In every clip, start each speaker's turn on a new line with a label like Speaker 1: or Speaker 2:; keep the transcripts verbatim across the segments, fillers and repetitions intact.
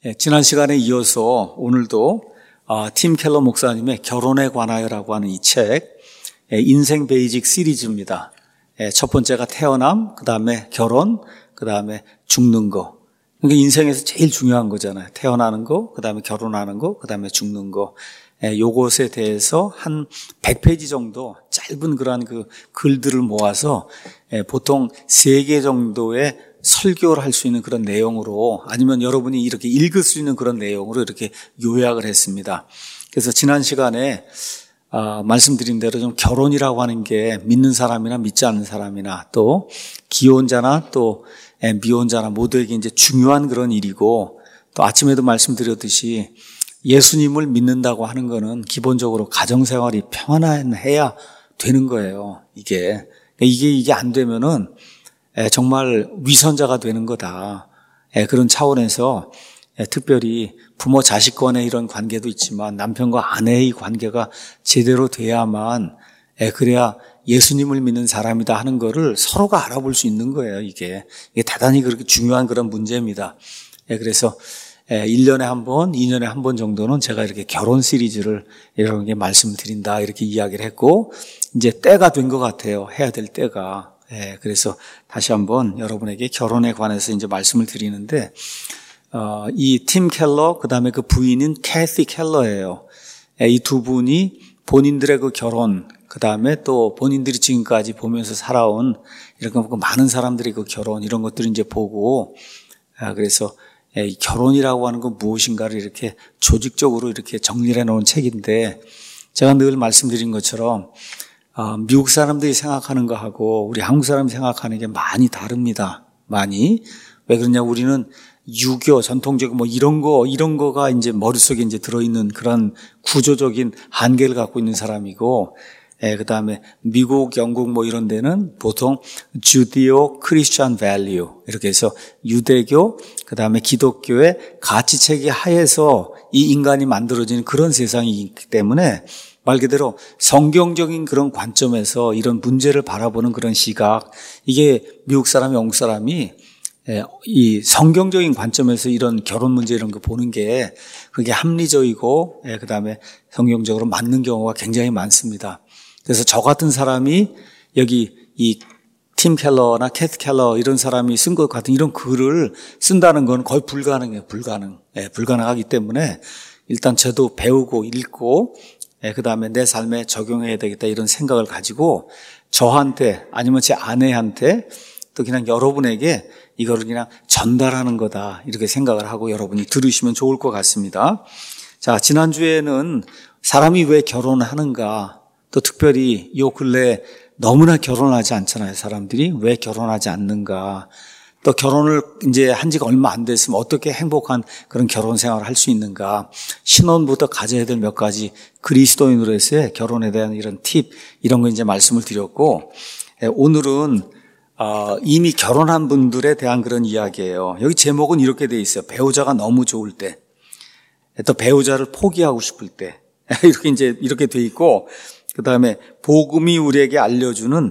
Speaker 1: 예, 지난 시간에 이어서 오늘도 어, 팀 켈러 목사님의 결혼에 관하여라고 하는 이 책, 예, 인생 베이직 시리즈입니다. 예, 첫 번째가 태어남, 그 다음에 결혼, 그 다음에 죽는 거. 그러니까 인생에서 제일 중요한 거잖아요. 태어나는 거, 그 다음에 결혼하는 거, 그 다음에 죽는 거. 예, 요것에 대해서 한 백 페이지 정도 짧은 그러한 그 글들을 모아서 예, 보통 세 개 정도의 설교를 할 수 있는 그런 내용으로, 아니면 여러분이 이렇게 읽을 수 있는 그런 내용으로 이렇게 요약을 했습니다. 그래서 지난 시간에 아, 말씀드린 대로 좀 결혼이라고 하는 게 믿는 사람이나 믿지 않는 사람이나 또 기혼자나 또 미혼자나 모두에게 이제 중요한 그런 일이고, 또 아침에도 말씀드렸듯이 예수님을 믿는다고 하는 거는 기본적으로 가정생활이 평안해야 되는 거예요. 이게 이게 이게 안 되면은 정말 위선자가 되는 거다. 그런 차원에서 특별히 부모 자식 간의 이런 관계도 있지만 남편과 아내의 관계가 제대로 돼야만, 그래야 예수님을 믿는 사람이다 하는 거를 서로가 알아볼 수 있는 거예요. 이게 이게 대단히 그렇게 중요한 그런 문제입니다. 그래서 일 년에 한 번, 이 년에 한 번 정도는 제가 이렇게 결혼 시리즈를 이런 게 말씀을 드린다 이렇게 이야기를 했고, 이제 때가 된 것 같아요. 해야 될 때가. 예, 그래서 다시 한번 여러분에게 결혼에 관해서 이제 말씀을 드리는데, 어, 이 팀 켈러, 그 다음에 그 부인인 캐시 켈러예요. 예, 이 두 분이 본인들의 그 결혼, 그 다음에 또 본인들이 지금까지 보면서 살아온 이렇게 많은 사람들의 그 결혼, 이런 것들을 이제 보고, 아, 그래서 예, 이 결혼이라고 하는 건 무엇인가를 이렇게 조직적으로 이렇게 정리를 해 놓은 책인데, 제가 늘 말씀드린 것처럼 어, 미국 사람들이 생각하는 거하고 우리 한국 사람이 생각하는 게 많이 다릅니다. 많이. 왜 그러냐, 우리는 유교, 전통적 뭐 이런 거, 이런 거가 이제 머릿속에 이제 들어있는 그런 구조적인 한계를 갖고 있는 사람이고, 예, 그 다음에 미국, 영국 뭐 이런 데는 보통 주디오 크리스천 밸류, 이렇게 해서 유대교, 그 다음에 기독교의 가치체계 하에서 이 인간이 만들어지는 그런 세상이 있기 때문에, 말 그대로 성경적인 그런 관점에서 이런 문제를 바라보는 그런 시각, 이게 미국 사람이, 영국 사람이 이 성경적인 관점에서 이런 결혼 문제 이런 거 보는 게 그게 합리적이고, 그 다음에 성경적으로 맞는 경우가 굉장히 많습니다. 그래서 저 같은 사람이 여기 이 팀 켈러나 캐스 켈러 이런 사람이 쓴 것 같은 이런 글을 쓴다는 건 거의 불가능해요. 불가능. 예, 불가능하기 때문에 일단 저도 배우고 읽고, 그 다음에 내 삶에 적용해야 되겠다 이런 생각을 가지고 저한테 아니면 제 아내한테 또 그냥 여러분에게 이거를 그냥 전달하는 거다 이렇게 생각을 하고 여러분이 들으시면 좋을 것 같습니다. 자, 지난주에는 사람이 왜 결혼하는가, 또 특별히 요 근래에 너무나 결혼하지 않잖아요. 사람들이 왜 결혼하지 않는가, 또 결혼을 이제 한 지가 얼마 안 됐으면 어떻게 행복한 그런 결혼 생활을 할 수 있는가, 신혼부터 가져야 될 몇 가지 그리스도인으로서의 결혼에 대한 이런 팁, 이런 거 이제 말씀을 드렸고, 오늘은 이미 결혼한 분들에 대한 그런 이야기예요. 여기 제목은 이렇게 돼 있어요. 배우자가 너무 좋을 때, 또 배우자를 포기하고 싶을 때, 이렇게 이제 이렇게 돼 있고, 그 다음에 복음이 우리에게 알려주는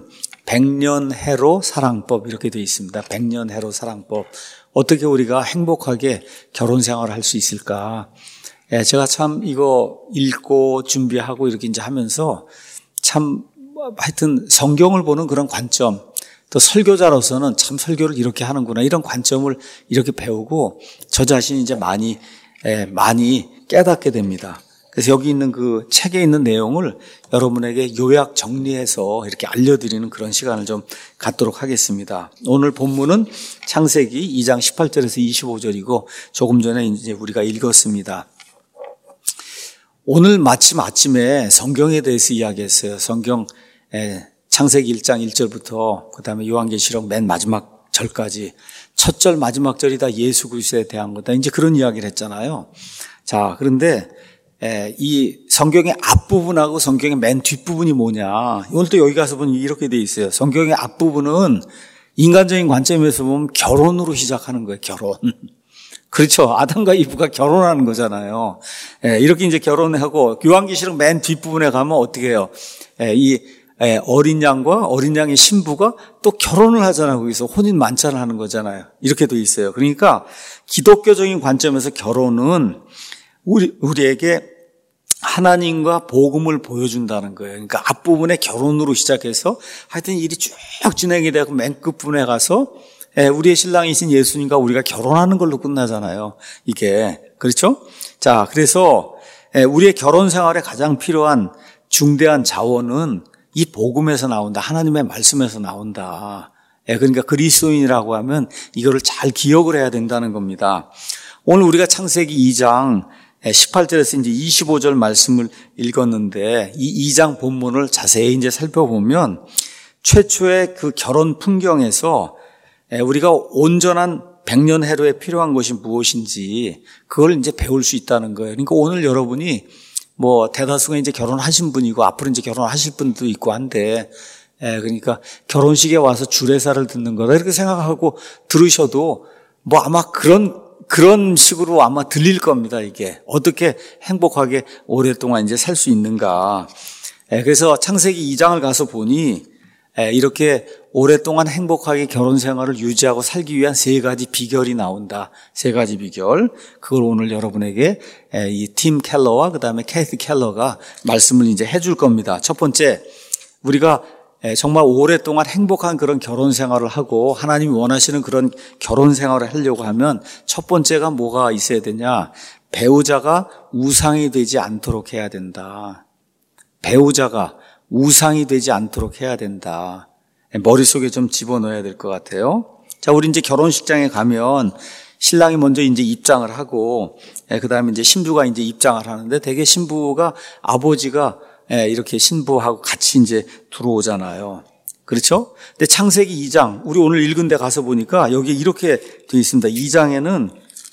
Speaker 1: 백년해로 사랑법, 이렇게 되어 있습니다. 백년해로 사랑법. 어떻게 우리가 행복하게 결혼 생활을 할 수 있을까? 예, 제가 참 이거 읽고 준비하고 이렇게 이제 하면서 참 하여튼 성경을 보는 그런 관점, 또 설교자로서는 참 설교를 이렇게 하는구나 이런 관점을 이렇게 배우고 저 자신이 이제 많이 예, 많이 깨닫게 됩니다. 그래서 여기 있는 그 책에 있는 내용을 여러분에게 요약 정리해서 이렇게 알려드리는 그런 시간을 좀 갖도록 하겠습니다. 오늘 본문은 창세기 이 장 십팔 절에서 이십오 절이고 조금 전에 이제 우리가 읽었습니다. 오늘 마침 아침에 성경에 대해서 이야기했어요. 성경 창세기 일 장 일 절부터 그 다음에 요한계시록 맨 마지막 절까지 첫 절 마지막 절이 다 예수 그리스도에 대한 거다. 이제 그런 이야기를 했잖아요. 자, 그런데 이 성경의 앞부분하고 성경의 맨 뒷부분이 뭐냐. 오늘 또 여기 가서 보면 이렇게 돼 있어요. 성경의 앞부분은 인간적인 관점에서 보면 결혼으로 시작하는 거예요. 결혼. 그렇죠. 아담과 이브가 결혼하는 거잖아요. 이렇게 이제 결혼하고 요한계시록 맨 뒷부분에 가면 어떻게 해요? 이 어린 양과 어린 양의 신부가 또 결혼을 하잖아요. 거기서 혼인 만찬을 하는 거잖아요. 이렇게 돼 있어요. 그러니까 기독교적인 관점에서 결혼은 우리, 우리에게 하나님과 복음을 보여준다는 거예요. 그러니까 앞부분에 결혼으로 시작해서 하여튼 일이 쭉 진행이 되고 맨 끝부분에 가서 우리의 신랑이신 예수님과 우리가 결혼하는 걸로 끝나잖아요. 이게. 그렇죠? 자, 그래서 우리의 결혼 생활에 가장 필요한 중대한 자원은 이 복음에서 나온다. 하나님의 말씀에서 나온다. 그러니까 그리스도인이라고 하면 이거를 잘 기억을 해야 된다는 겁니다. 오늘 우리가 창세기 이 장 십팔 절에서 이제 이십오 절 말씀을 읽었는데 이 이 장 본문을 자세히 이제 살펴보면 최초의 그 결혼 풍경에서 우리가 온전한 백년 해로에 필요한 것이 무엇인지 그걸 이제 배울 수 있다는 거예요. 그러니까 오늘 여러분이 뭐 대다수가 이제 결혼하신 분이고 앞으로 이제 결혼하실 분도 있고 한데 예, 그러니까 결혼식에 와서 주례사를 듣는 거다 이렇게 생각하고 들으셔도 뭐 아마 그런 그런 식으로 아마 들릴 겁니다. 이게 어떻게 행복하게 오랫동안 이제 살 수 있는가. 예, 그래서 창세기 이 장을 가서 보니 예, 이렇게 오랫동안 행복하게 결혼 생활을 유지하고 살기 위한 세 가지 비결이 나온다. 세 가지 비결. 그걸 오늘 여러분에게 이 팀 켈러와 그다음에 캐티 켈러가 말씀을 이제 해줄 겁니다. 첫 번째, 우리가 정말 오랫동안 행복한 그런 결혼 생활을 하고 하나님이 원하시는 그런 결혼 생활을 하려고 하면 첫 번째가 뭐가 있어야 되냐? 배우자가 우상이 되지 않도록 해야 된다. 배우자가 우상이 되지 않도록 해야 된다. 머릿속에 좀 집어넣어야 될 것 같아요. 자, 우리 이제 결혼식장에 가면 신랑이 먼저 이제 입장을 하고, 그 다음에 이제 신부가 이제 입장을 하는데 되게 신부가 아버지가 이렇게 신부하고 같이 이제 들어오잖아요. 그렇죠? 근데 창세기 이 장, 우리 오늘 읽은 데 가서 보니까 여기 이렇게 되어 있습니다. 이 장에는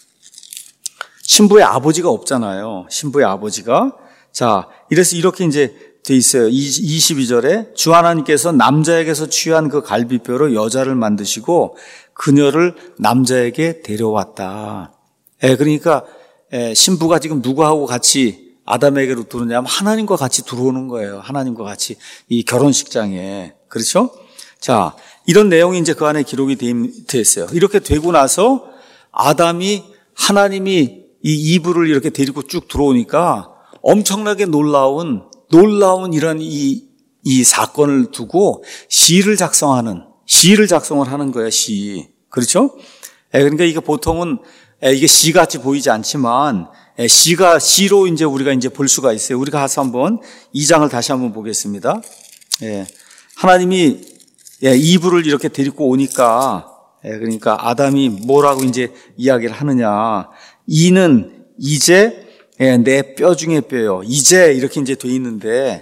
Speaker 1: 신부의 아버지가 없잖아요. 신부의 아버지가. 자, 이래서 이렇게 이제 돼 있어요. 이십이 절에 주 하나님께서 남자에게서 취한 그 갈비뼈로 여자를 만드시고 그녀를 남자에게 데려왔다. 예, 그러니까 예, 신부가 지금 누구하고 같이 아담에게로 들어오냐면 하나님과 같이 들어오는 거예요. 하나님과 같이 이 결혼식장에. 그렇죠? 자, 이런 내용이 이제 그 안에 기록이 되어 있어요. 이렇게 되고 나서 아담이 하나님이 이 이브를 이렇게 데리고 쭉 들어오니까 엄청나게 놀라운 놀라운 이런 이, 이 사건을 두고 시를 작성하는, 시를 작성을 하는 거예요, 시. 그렇죠? 예, 그러니까 이게 보통은, 예, 이게 시같이 보이지 않지만, 예, 시가, 시로 이제 우리가 이제 볼 수가 있어요. 우리가 가서 한번 이 장을 다시 한번 보겠습니다. 예, 하나님이, 예, 이브를 이렇게 데리고 오니까, 예, 그러니까 아담이 뭐라고 이제 이야기를 하느냐. 이는 이제 예, 내 뼈 중에 뼈요. 이제 이렇게 이제 돼 있는데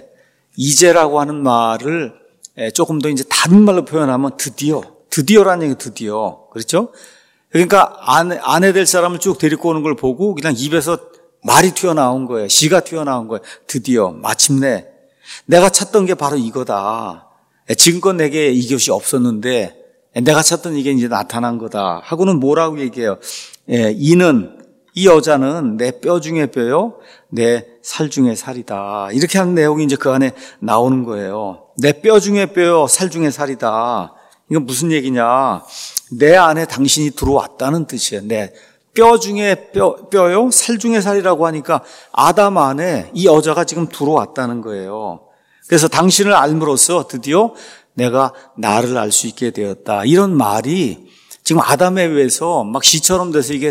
Speaker 1: 이제라고 하는 말을 조금 더 이제 다른 말로 표현하면 드디어, 드디어라는 얘기 드디어. 그렇죠? 그러니까 아내, 아내 될 사람을 쭉 데리고 오는 걸 보고 그냥 입에서 말이 튀어나온 거예요. 시가 튀어나온 거예요. 드디어, 마침내 내가 찾던 게 바로 이거다. 지금껏 내게 이것이 없었는데 내가 찾던 이게 이제 나타난 거다. 하고는 뭐라고 얘기해요? 예, 이는 이 여자는 내 뼈 중에 뼈요, 내 살 중에 살이다. 이렇게 하는 내용이 이제 그 안에 나오는 거예요. 내 뼈 중에 뼈요, 살 중에 살이다. 이건 무슨 얘기냐? 내 안에 당신이 들어왔다는 뜻이에요. 내 뼈 중에 뼈, 뼈요, 살 중에 살이라고 하니까 아담 안에 이 여자가 지금 들어왔다는 거예요. 그래서 당신을 알므로써 드디어 내가 나를 알 수 있게 되었다. 이런 말이 지금 아담에 의해서 막 시처럼 돼서 이게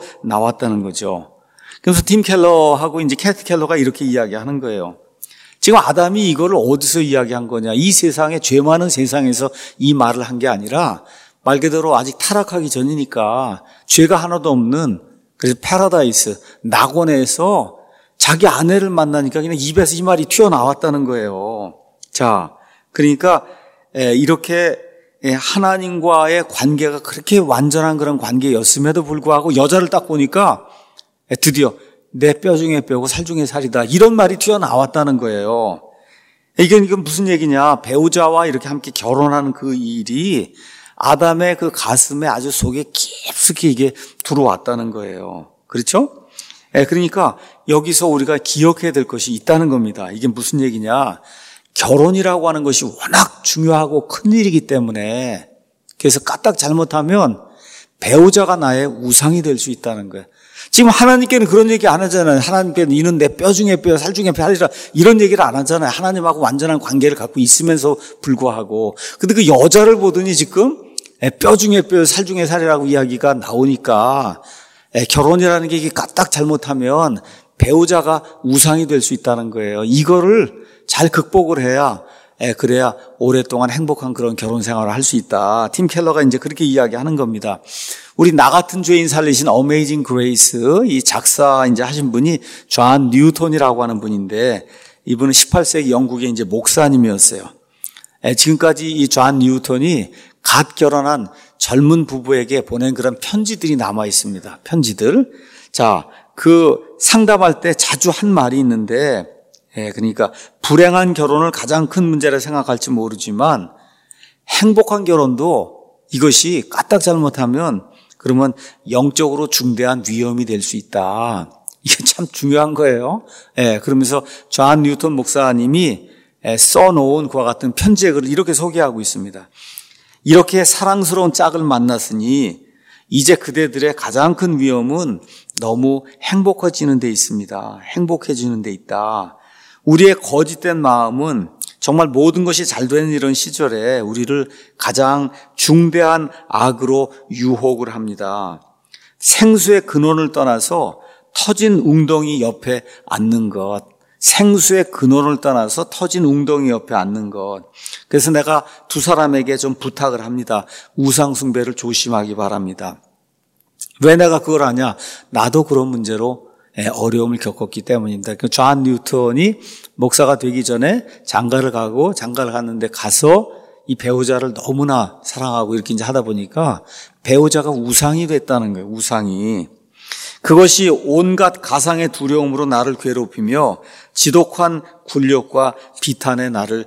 Speaker 1: 튀어나왔다는 거죠. 그래서 팀 켈러하고 이제 캐티 켈러가 이렇게 이야기하는 거예요. 지금 아담이 이거를 어디서 이야기한 거냐. 이 세상에, 죄 많은 세상에서 이 말을 한 게 아니라 말 그대로 아직 타락하기 전이니까 죄가 하나도 없는 그래서 패러다이스, 낙원에서 자기 아내를 만나니까 그냥 입에서 이 말이 튀어나왔다는 거예요. 자, 그러니까 이렇게 하나님과의 관계가 그렇게 완전한 그런 관계였음에도 불구하고 여자를 딱 보니까 드디어 내 뼈 중에 뼈고 살 중에 살이다. 이런 말이 튀어나왔다는 거예요. 이건, 이건 무슨 얘기냐. 배우자와 이렇게 함께 결혼하는 그 일이 아담의 그 가슴에 아주 속에 깊숙이 이게 들어왔다는 거예요. 그렇죠? 그러니까 여기서 우리가 기억해야 될 것이 있다는 겁니다. 이게 무슨 얘기냐. 결혼이라고 하는 것이 워낙 중요하고 큰 일이기 때문에 그래서 까딱 잘못하면 배우자가 나의 우상이 될 수 있다는 거예요. 지금 하나님께는 그런 얘기 안 하잖아요. 하나님께는 이는 내 뼈 중에 뼈, 살 중에 살이라 이런 얘기를 안 하잖아요. 하나님하고 완전한 관계를 갖고 있으면서 불구하고. 근데 그 여자를 보더니 지금 뼈 중에 뼈, 살 중에 살이라고 이야기가 나오니까 결혼이라는 게 까딱 잘못하면 배우자가 우상이 될 수 있다는 거예요. 이거를 잘 극복을 해야 그래야 오랫동안 행복한 그런 결혼 생활을 할 수 있다. 팀 켈러가 이제 그렇게 이야기하는 겁니다. 우리 나 같은 죄인 살리신 어메이징 그레이스 이 작사 이제 하신 분이 존 뉴턴이라고 하는 분인데 이분은 십팔 세기 영국의 이제 목사님이었어요. 지금까지 이 존 뉴턴이 갓 결혼한 젊은 부부에게 보낸 그런 편지들이 남아 있습니다. 편지들. 자, 그 상담할 때 자주 한 말이 있는데 예, 그러니까 불행한 결혼을 가장 큰 문제라 생각할지 모르지만 행복한 결혼도 이것이 까딱 잘못하면 그러면 영적으로 중대한 위험이 될 수 있다. 이게 참 중요한 거예요. 예, 그러면서 존 뉴턴 목사님이 써놓은 그와 같은 편지에 글을 이렇게 소개하고 있습니다. 이렇게 사랑스러운 짝을 만났으니 이제 그대들의 가장 큰 위험은 너무 행복해지는 데 있습니다. 행복해지는 데 있다. 우리의 거짓된 마음은 정말 모든 것이 잘 되는 이런 시절에 우리를 가장 중대한 악으로 유혹을 합니다. 생수의 근원을 떠나서 터진 웅덩이 옆에 앉는 것. 생수의 근원을 떠나서 터진 웅덩이 옆에 앉는 것. 그래서 내가 두 사람에게 좀 부탁을 합니다. 우상 숭배를 조심하기 바랍니다. 왜 내가 그걸 하냐? 나도 그런 문제로 어려움을 겪었기 때문입니다. 존 뉴턴이 목사가 되기 전에 장가를 가고 장가를 갔는데 가서 이 배우자를 너무나 사랑하고 이렇게 이제 하다 보니까 배우자가 우상이 됐다는 거예요. 우상이. 그것이 온갖 가상의 두려움으로 나를 괴롭히며 지독한 굴욕과 비탄에 나를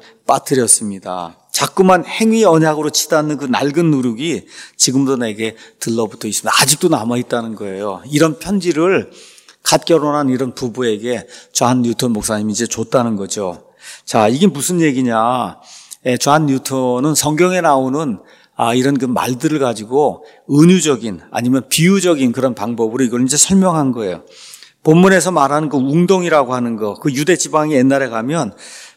Speaker 1: 빠뜨렸습니다. 자꾸만 행위 언약으로 치닫는 그 낡은 누룩이 지금도 내게 들러붙어 있습니다. 아직도 남아있다는 거예요. 이런 편지를 갓 결혼한 이런 부부에게 존 뉴턴 목사님이 이제 줬다는 거죠. 자, 이게 무슨 얘기냐. 존 뉴턴은 성경에 나오는 아, 이런 그 말들을 가지고 은유적인 아니면 비유적인 그런 방법으로 이걸 이제 설명한 거예요. 본문에서 말하는 그 웅덩이라고 하는 거, 그 유대 지방에 옛날에 가면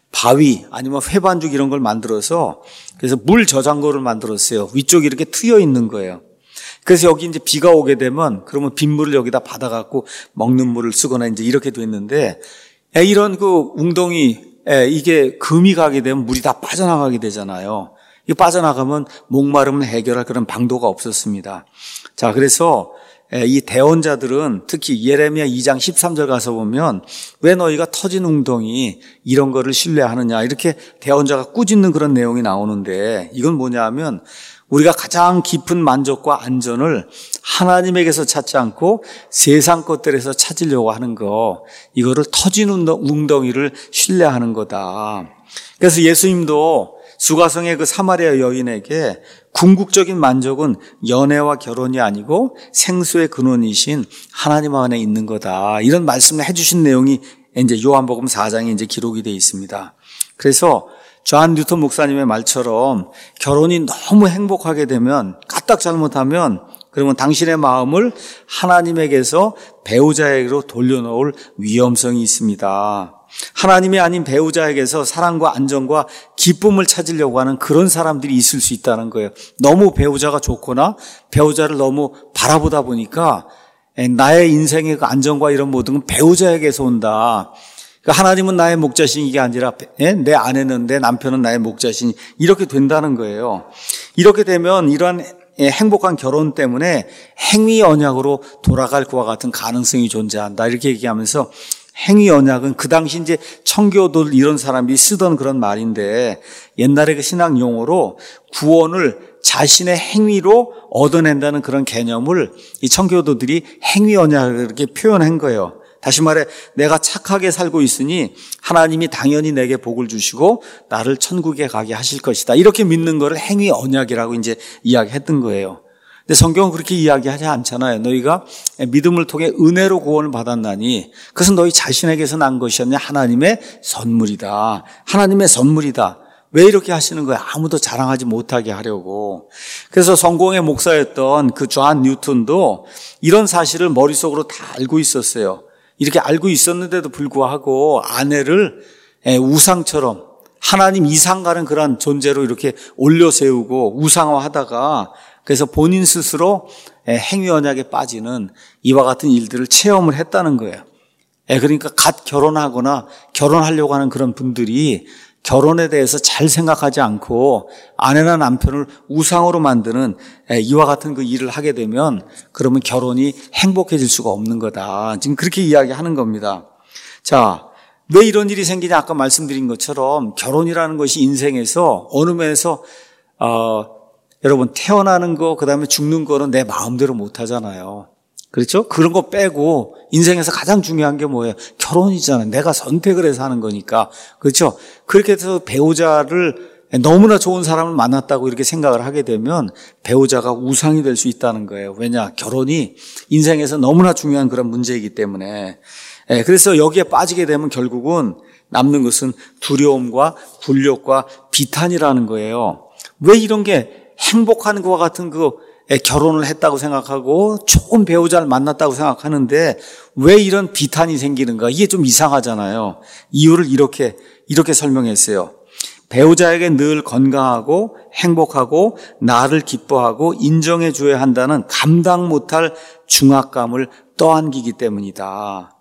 Speaker 1: 바위 아니면 회반죽 이런 걸 만들어서 그래서 물 저장고를 만들었어요. 위쪽이 이렇게 트여 있는 거예요. 그래서 여기 이제 비가 오게 되면 그러면 빗물을 여기다 받아갖고 먹는 물을 쓰거나 이제 이렇게 됐는데 이런 그 웅덩이 이게 금이 가게 되면 물이 다 빠져나가게 되잖아요. 이 빠져나가면 목마름을 해결할 그런 방도가 없었습니다. 자, 그래서 이 대언자들은 특히 예레미야 이 장 십삼 절 가서 보면 왜 너희가 터진 웅덩이 이런 거를 신뢰하느냐 이렇게 대언자가 꾸짖는 그런 내용이 나오는데 이건 뭐냐 하면 우리가 가장 깊은 만족과 안전을 하나님에게서 찾지 않고 세상 것들에서 찾으려고 하는 거, 이거를 터진 웅덩이를 신뢰하는 거다. 그래서 예수님도 수가성의 그 사마리아 여인에게 궁극적인 만족은 연애와 결혼이 아니고 생수의 근원이신 하나님 안에 있는 거다. 이런 말씀을 해주신 내용이 이제 요한복음 사 장에 이제 기록이 되어 있습니다. 그래서 존 뉴턴 목사님의 말처럼 결혼이 너무 행복하게 되면 까딱 잘못하면 그러면 당신의 마음을 하나님에게서 배우자에게로 돌려놓을 위험성이 있습니다. 하나님이 아닌 배우자에게서 사랑과 안정과 기쁨을 찾으려고 하는 그런 사람들이 있을 수 있다는 거예요. 너무 배우자가 좋거나 배우자를 너무 바라보다 보니까 나의 인생의 그 안정과 이런 모든 건 배우자에게서 온다. 하나님은 나의 목자신이 게 아니라 내 아내는 내 남편은 나의 목자신이 이렇게 된다는 거예요. 이렇게 되면 이러한 행복한 결혼 때문에 행위 언약으로 돌아갈 것과 같은 가능성이 존재한다. 이렇게 얘기하면서 행위 언약은 그 당시 이제 청교도들 이런 사람이 쓰던 그런 말인데 옛날에 그 신학 용어로 구원을 자신의 행위로 얻어낸다는 그런 개념을 이 청교도들이 행위 언약을 이렇게 표현한 거예요. 다시 말해 내가 착하게 살고 있으니 하나님이 당연히 내게 복을 주시고 나를 천국에 가게 하실 것이다. 이렇게 믿는 거를 행위 언약이라고 이제 이야기했던 거예요. 근데 성경은 그렇게 이야기하지 않잖아요. 너희가 믿음을 통해 은혜로 구원을 받았나니 그것은 너희 자신에게서 난 것이 아니라 하나님의 선물이다. 하나님의 선물이다. 왜 이렇게 하시는 거예요? 아무도 자랑하지 못하게 하려고. 그래서 성공의 목사였던 그 존 뉴턴도 이런 사실을 머릿속으로 다 알고 있었어요. 이렇게 알고 있었는데도 불구하고 아내를 우상처럼 하나님 이상 가는 그런 존재로 이렇게 올려세우고 우상화하다가 그래서 본인 스스로 행위 언약에 빠지는 이와 같은 일들을 체험을 했다는 거예요. 그러니까 갓 결혼하거나 결혼하려고 하는 그런 분들이 결혼에 대해서 잘 생각하지 않고 아내나 남편을 우상으로 만드는 이와 같은 그 일을 하게 되면 그러면 결혼이 행복해질 수가 없는 거다. 지금 그렇게 이야기하는 겁니다. 자, 왜 이런 일이 생기냐? 아까 말씀드린 것처럼 결혼이라는 것이 인생에서 어느 면에서 어, 여러분 태어나는 거 그다음에 죽는 거는 내 마음대로 못 하잖아요. 그렇죠? 그런 거 빼고 인생에서 가장 중요한 게 뭐예요? 결혼이잖아요. 내가 선택을 해서 하는 거니까. 그렇죠? 그렇게 해서 배우자를 너무나 좋은 사람을 만났다고 이렇게 생각을 하게 되면 배우자가 우상이 될 수 있다는 거예요. 왜냐? 결혼이 인생에서 너무나 중요한 그런 문제이기 때문에. 그래서 여기에 빠지게 되면 결국은 남는 것은 두려움과 굴욕과 비탄이라는 거예요. 왜 이런 게 행복한 것과 같은 그 결혼을 했다고 생각하고 좋은 배우자를 만났다고 생각하는데 왜 이런 비탄이 생기는가? 이게 좀 이상하잖아요. 이유를 이렇게 이렇게 설명했어요. 배우자에게 늘 건강하고 행복하고 나를 기뻐하고 인정해 줘야 한다는 감당 못할 중압감을 떠안기기 때문이다.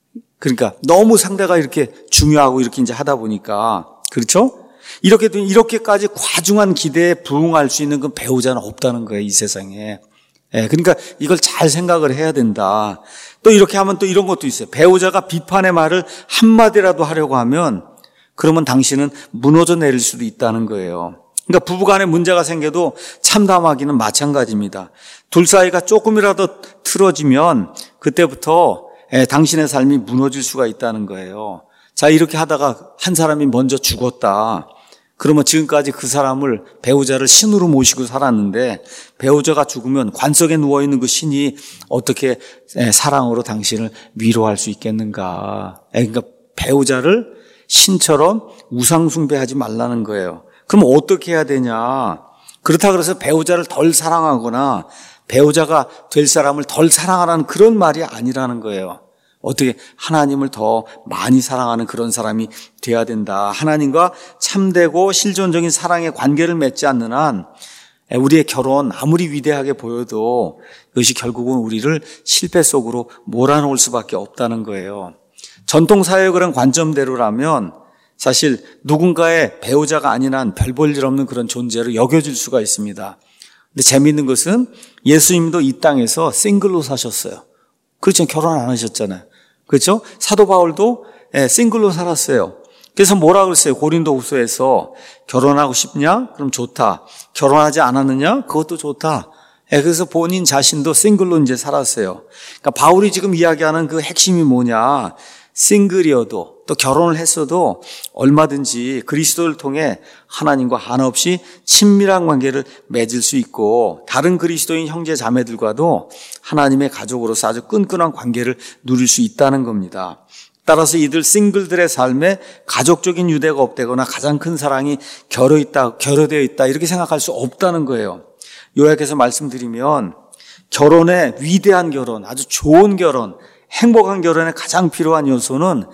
Speaker 1: 그러니까 너무 상대가 이렇게 중요하고 이렇게 이제 하다 보니까 그렇죠? 이렇게 이렇게까지 과중한 기대에 부응할 수 있는 그 배우자는 없다는 거예요, 이 세상에. 예, 그러니까 이걸 잘 생각을 해야 된다. 또 이렇게 하면 또 이런 것도 있어요. 배우자가 비판의 말을 한마디라도 하려고 하면 그러면 당신은 무너져 내릴 수도 있다는 거예요. 그러니까 부부간에 문제가 생겨도 참담하기는 마찬가지입니다. 둘 사이가 조금이라도 틀어지면 그때부터 예, 당신의 삶이 무너질 수가 있다는 거예요. 자, 이렇게 하다가 한 사람이 먼저 죽었다. 그러면 지금까지 그 사람을, 배우자를 신으로 모시고 살았는데 배우자가 죽으면 관 속에 누워있는 그 신이 어떻게 사랑으로 당신을 위로할 수 있겠는가. 그러니까 배우자를 신처럼 우상숭배하지 말라는 거예요. 그럼 어떻게 해야 되냐. 그렇다고 해서 배우자를 덜 사랑하거나 배우자가 될 사람을 덜 사랑하라는 그런 말이 아니라는 거예요. 어떻게 하나님을 더 많이 사랑하는 그런 사람이 돼야 된다. 하나님과 참되고 실존적인 사랑의 관계를 맺지 않는 한 우리의 결혼 아무리 위대하게 보여도 이것이 결국은 우리를 실패 속으로 몰아넣을 수밖에 없다는 거예요. 전통사회의 그런 관점대로라면 사실 누군가의 배우자가 아닌 한 별 볼 일 없는 그런 존재로 여겨질 수가 있습니다. 근데 재미있는 것은 예수님도 이 땅에서 싱글로 사셨어요. 그렇죠. 결혼 안 하셨잖아요. 그렇죠? 사도 바울도 싱글로 살았어요. 그래서 뭐라 그랬어요? 고린도후서에서 결혼하고 싶냐? 그럼 좋다. 결혼하지 않았느냐? 그것도 좋다. 그래서 본인 자신도 싱글로 이제 살았어요. 그러니까 바울이 지금 이야기하는 그 핵심이 뭐냐? 싱글이어도 또 결혼을 했어도 얼마든지 그리스도를 통해 하나님과 한없이 친밀한 관계를 맺을 수 있고 다른 그리스도인 형제 자매들과도 하나님의 가족으로서 아주 끈끈한 관계를 누릴 수 있다는 겁니다. 따라서 이들 싱글들의 삶에 가족적인 유대가 없다거나 가장 큰 사랑이 결여 있다, 결여되어 있다 이렇게 생각할 수 없다는 거예요. 요약해서 말씀드리면 결혼의 위대한 결혼, 아주 좋은 결혼, 행복한 결혼에 가장 필요한 요소는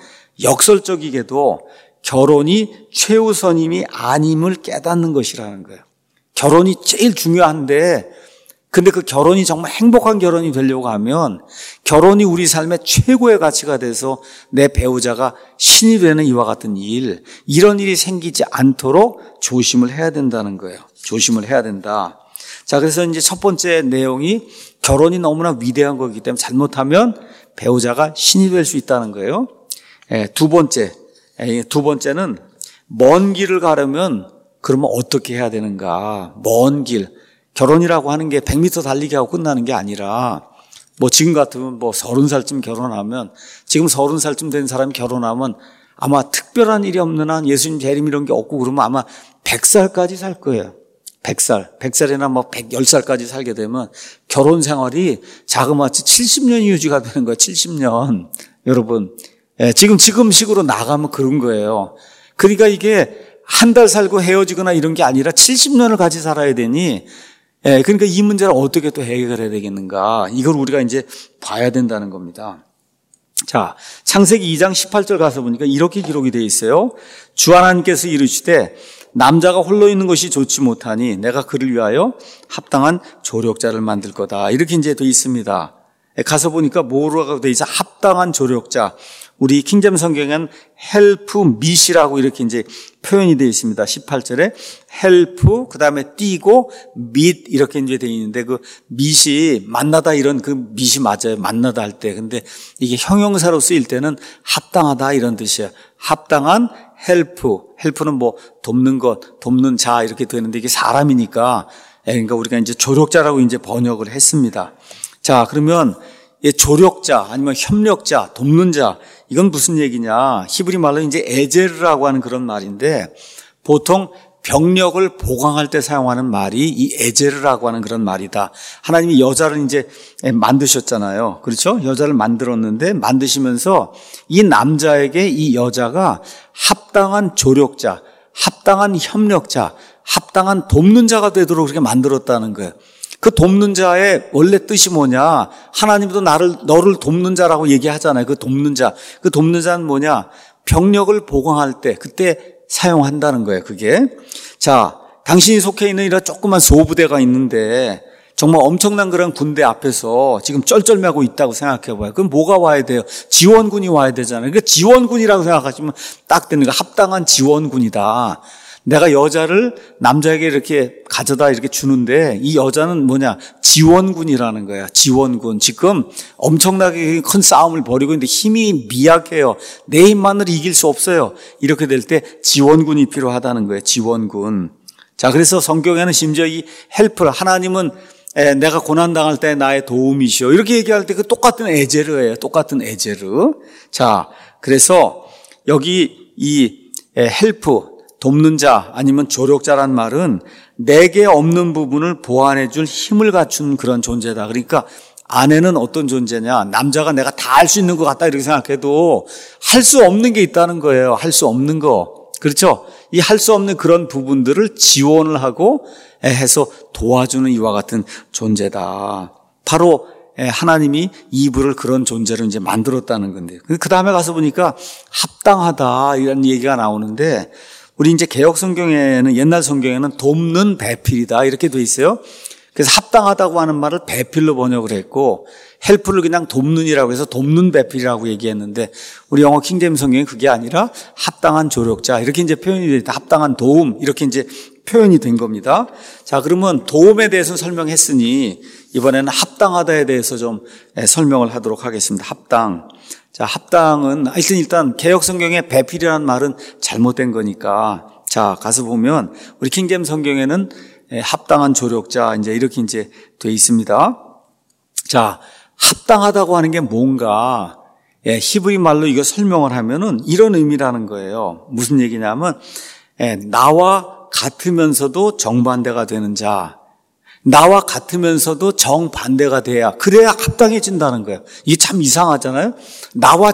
Speaker 1: 역설적이게도 결혼이 최우선임이 아님을 깨닫는 것이라는 거예요. 결혼이 제일 중요한데 근데 그 결혼이 정말 행복한 결혼이 되려고 하면 결혼이 우리 삶의 최고의 가치가 돼서 내 배우자가 신이 되는 이와 같은 일, 이런 일이 생기지 않도록 조심을 해야 된다는 거예요. 조심을 해야 된다. 자, 그래서 이제 첫 번째 내용이 결혼이 너무나 위대한 거기 때문에 잘못하면 배우자가 신이 될 수 있다는 거예요. 예, 두 번째, 예, 두 번째는 먼 길을 가려면 그러면 어떻게 해야 되는가? 먼 길. 결혼이라고 하는 게 백 미터 달리기 하고 끝나는 게 아니라 뭐 지금 같으면 뭐 서른 살쯤 결혼하면 지금 서른 살쯤 된 사람이 결혼하면 아마 특별한 일이 없는 한 예수님 재림 이런 게 없고 그러면 아마 백 살까지 살 거예요. 백 살, 백 살이나 뭐 백십 살까지 살게 되면 결혼 생활이 자그마치 칠십 년이 유지가 되는 거예요. 칠십 년. 여러분, 예, 지금 지금식으로 나가면 그런 거예요. 그러니까 이게 한 달 살고 헤어지거나 이런 게 아니라 칠십 년을 같이 살아야 되니, 예, 그러니까 이 문제를 어떻게 또 해결해야 되겠는가. 이걸 우리가 이제 봐야 된다는 겁니다. 자, 창세기 이 장 십팔 절 가서 보니까 이렇게 기록이 되어 있어요. 주 하나님께서 이르시되 남자가 홀로 있는 것이 좋지 못하니 내가 그를 위하여 합당한 조력자를 만들 거다. 이렇게 이제 되어 있습니다. 가서 보니까 뭐라고 되어 있어? 합당한 조력자. 우리 킹잼 성경에는 help meet이라고 이렇게 이제 표현이 되어 있습니다. 십팔 절에 help, 그 다음에 띄고 meet 이렇게 이제 되어 있는데 그 meet이 만나다 이런 그 meet이 맞아요. 만나다 할 때. 근데 이게 형용사로 쓰일 때는 합당하다 이런 뜻이에요. 합당한 help. help는 뭐 돕는 것, 돕는 자 이렇게 되는데 이게 사람이니까 그러니까 우리가 이제 조력자라고 이제 번역을 했습니다. 자, 그러면 조력자 아니면 협력자, 돕는 자 이건 무슨 얘기냐? 히브리 말로 이제 에제르라고 하는 그런 말인데 보통 병력을 보강할 때 사용하는 말이 이 에제르라고 하는 그런 말이다. 하나님이 여자를 이제 만드셨잖아요. 그렇죠? 여자를 만들었는데 만드시면서 이 남자에게 이 여자가 합당한 조력자, 합당한 협력자, 합당한 돕는 자가 되도록 그렇게 만들었다는 거예요. 그 돕는 자의 원래 뜻이 뭐냐? 하나님도 나를, 너를 돕는 자라고 얘기하잖아요. 그 돕는 자. 그 돕는 자는 뭐냐? 병력을 보강할 때, 그때 사용한다는 거예요, 그게. 자, 당신이 속해 있는 이런 조그만 소부대가 있는데, 정말 엄청난 그런 군대 앞에서 지금 쩔쩔매고 있다고 생각해 봐요. 그럼 뭐가 와야 돼요? 지원군이 와야 되잖아요. 그러니까 지원군이라고 생각하시면 딱 되는 거예요. 합당한 지원군이다. 내가 여자를 남자에게 이렇게 가져다 이렇게 주는데 이 여자는 뭐냐? 지원군이라는 거야. 지원군. 지금 엄청나게 큰 싸움을 벌이고 있는데 힘이 미약해요. 내 힘만으로 이길 수 없어요. 이렇게 될 때 지원군이 필요하다는 거예요. 지원군. 자, 그래서 성경에는 심지어 이 헬프를 하나님은 에, 내가 고난당할 때 나의 도움이시오. 이렇게 얘기할 때 그 똑같은 에제르예요. 똑같은 에제르. 자, 그래서 여기 이 에, 헬프 돕는 자 아니면 조력자란 말은 내게 없는 부분을 보완해 줄 힘을 갖춘 그런 존재다. 그러니까 아내는 어떤 존재냐? 남자가 내가 다 할 수 있는 것 같다 이렇게 생각해도 할 수 없는 게 있다는 거예요. 할 수 없는 거. 그렇죠? 이 할 수 없는 그런 부분들을 지원을 하고 해서 도와주는 이와 같은 존재다. 바로 하나님이 이브를 그런 존재로 이제 만들었다는 건데. 그 다음에 가서 보니까 합당하다 이런 얘기가 나오는데 우리 이제 개혁 성경에는 옛날 성경에는 돕는 배필이다 이렇게 돼 있어요. 그래서 합당하다고 하는 말을 배필로 번역을 했고 헬프를 그냥 돕는이라고 해서 돕는 배필이라고 얘기했는데 우리 영어 킹제임 성경은 그게 아니라 합당한 조력자 이렇게 이제 표현이 됐다. 합당한 도움 이렇게 이제 표현이 된 겁니다. 자, 그러면 도움에 대해서 설명했으니 이번에는 합당하다에 대해서 좀 설명을 하도록 하겠습니다. 합당. 자, 합당은 하여튼 일단 개혁 성경의 배필이라는 말은 잘못된 거니까 자, 가서 보면 우리 킹제임 성경에는 합당한 조력자 이제 이렇게 이제 돼 있습니다. 자, 합당하다고 하는 게 뭔가 예, 히브리 말로 이거 설명을 하면은 이런 의미라는 거예요. 무슨 얘기냐면 예, 나와 같으면서도 정반대가 되는 자, 나와 같으면서도 정반대가 돼야 그래야 합당해진다는 거예요. 이게 참 이상하잖아요. 나와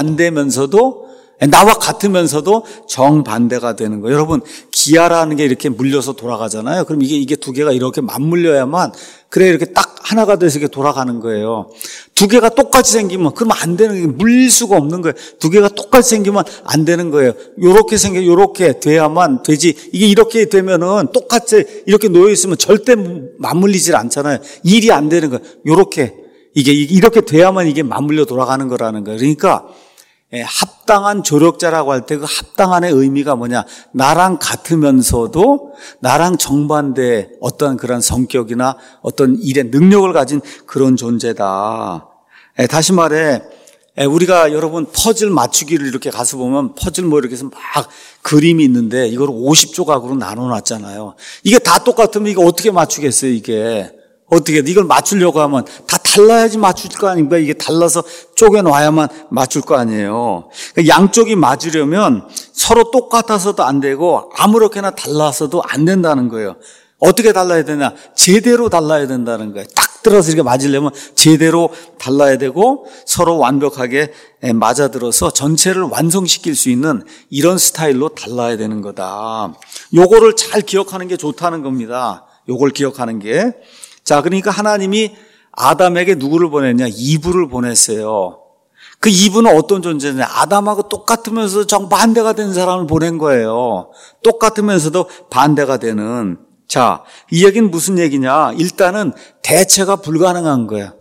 Speaker 1: 정반대면서도 나와 같으면서도 정반대가 되는 거예요. 여러분, 기아라는 게 이렇게 물려서 돌아가잖아요. 그럼 이게 이게 두 개가 이렇게 맞물려야만 그래 이렇게 딱 하나가 돼서 이렇게 돌아가는 거예요. 두 개가 똑같이 생기면 그러면 안 되는 게 물릴 수가 없는 거예요. 두 개가 똑같이 생기면 안 되는 거예요. 요렇게 생겨 요렇게 돼야만 되지. 이게 이렇게 되면은 똑같이 이렇게 놓여 있으면 절대 맞물리질 않잖아요. 일이 안 되는 거예요. 요렇게 이게 이렇게 돼야만 이게 맞물려 돌아가는 거라는 거예요. 그러니까 예, 합당한 조력자라고 할 때 그 합당한의 의미가 뭐냐? 나랑 같으면서도 나랑 정반대 어떤 그런 성격이나 어떤 일의 능력을 가진 그런 존재다. 예, 다시 말해 예, 우리가 여러분 퍼즐 맞추기를 이렇게 가서 보면 퍼즐 뭐 이렇게 해서 막 그림이 있는데 이걸 오십 조각으로 나눠놨잖아요. 이게 다 똑같으면 이거 어떻게 맞추겠어요 이게. 어떻게 이걸 맞추려고 하면 다 달라야지 맞출 거 아닙니까? 이게 달라서 쪼개놔야만 맞출 거 아니에요. 그러니까 양쪽이 맞으려면 서로 똑같아서도 안 되고 아무렇게나 달라서도 안 된다는 거예요. 어떻게 달라야 되냐? 제대로 달라야 된다는 거예요. 딱 들어서 이렇게 맞으려면 제대로 달라야 되고 서로 완벽하게 맞아들어서 전체를 완성시킬 수 있는 이런 스타일로 달라야 되는 거다. 요거를 잘 기억하는 게 좋다는 겁니다. 요걸 기억하는 게. 자, 그러니까 하나님이 아담에게 누구를 보냈냐? 이브를 보냈어요. 그 이브는 어떤 존재냐? 아담하고 똑같으면서도 정반대가 된 사람을 보낸 거예요. 똑같으면서도 반대가 되는. 자, 이 얘기는 무슨 얘기냐? 일단은 대체가 불가능한 거예요.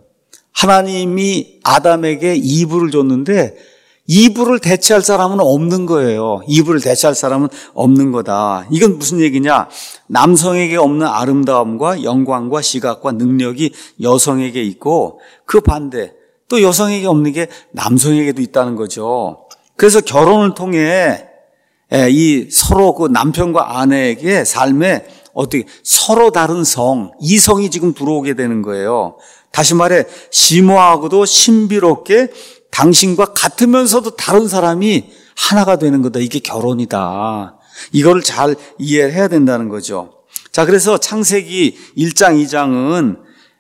Speaker 1: 하나님이 아담에게 이브를 줬는데 이브를 대체할 사람은 없는 거예요. 이브를 대체할 사람은 없는 거다. 이건 무슨 얘기냐? 남성에게 없는 아름다움과 영광과 시각과 능력이 여성에게 있고 그 반대 또 여성에게 없는 게 남성에게도 있다는 거죠. 그래서 결혼을 통해 이 서로 그 남편과 아내에게 삶에 어떻게 서로 다른 성, 이성이 지금 들어오게 되는 거예요. 다시 말해 심오하고도 신비롭게 당신과 같으면서도 다른 사람이 하나가 되는 거다. 이게 결혼이다. 이거를 잘 이해해야 된다는 거죠. 자, 그래서 창세기 일 장, 이 장은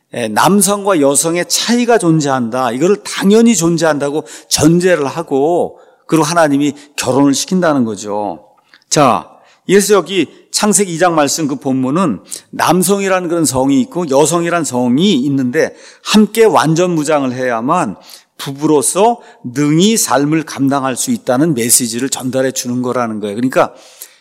Speaker 1: 남성과 여성의 차이가 존재한다. 이거를 당연히 존재한다고 전제를 하고 그리고 하나님이 결혼을 시킨다는 거죠. 자, 그래서 여기 창세기 이 장 말씀 그 본문은 남성이라는 그런 성이 있고 여성이라는 성이 있는데 함께 완전무장을 해야만 부부로서 능히 삶을 감당할 수 있다는 메시지를 전달해 주는 거라는 거예요. 그러니까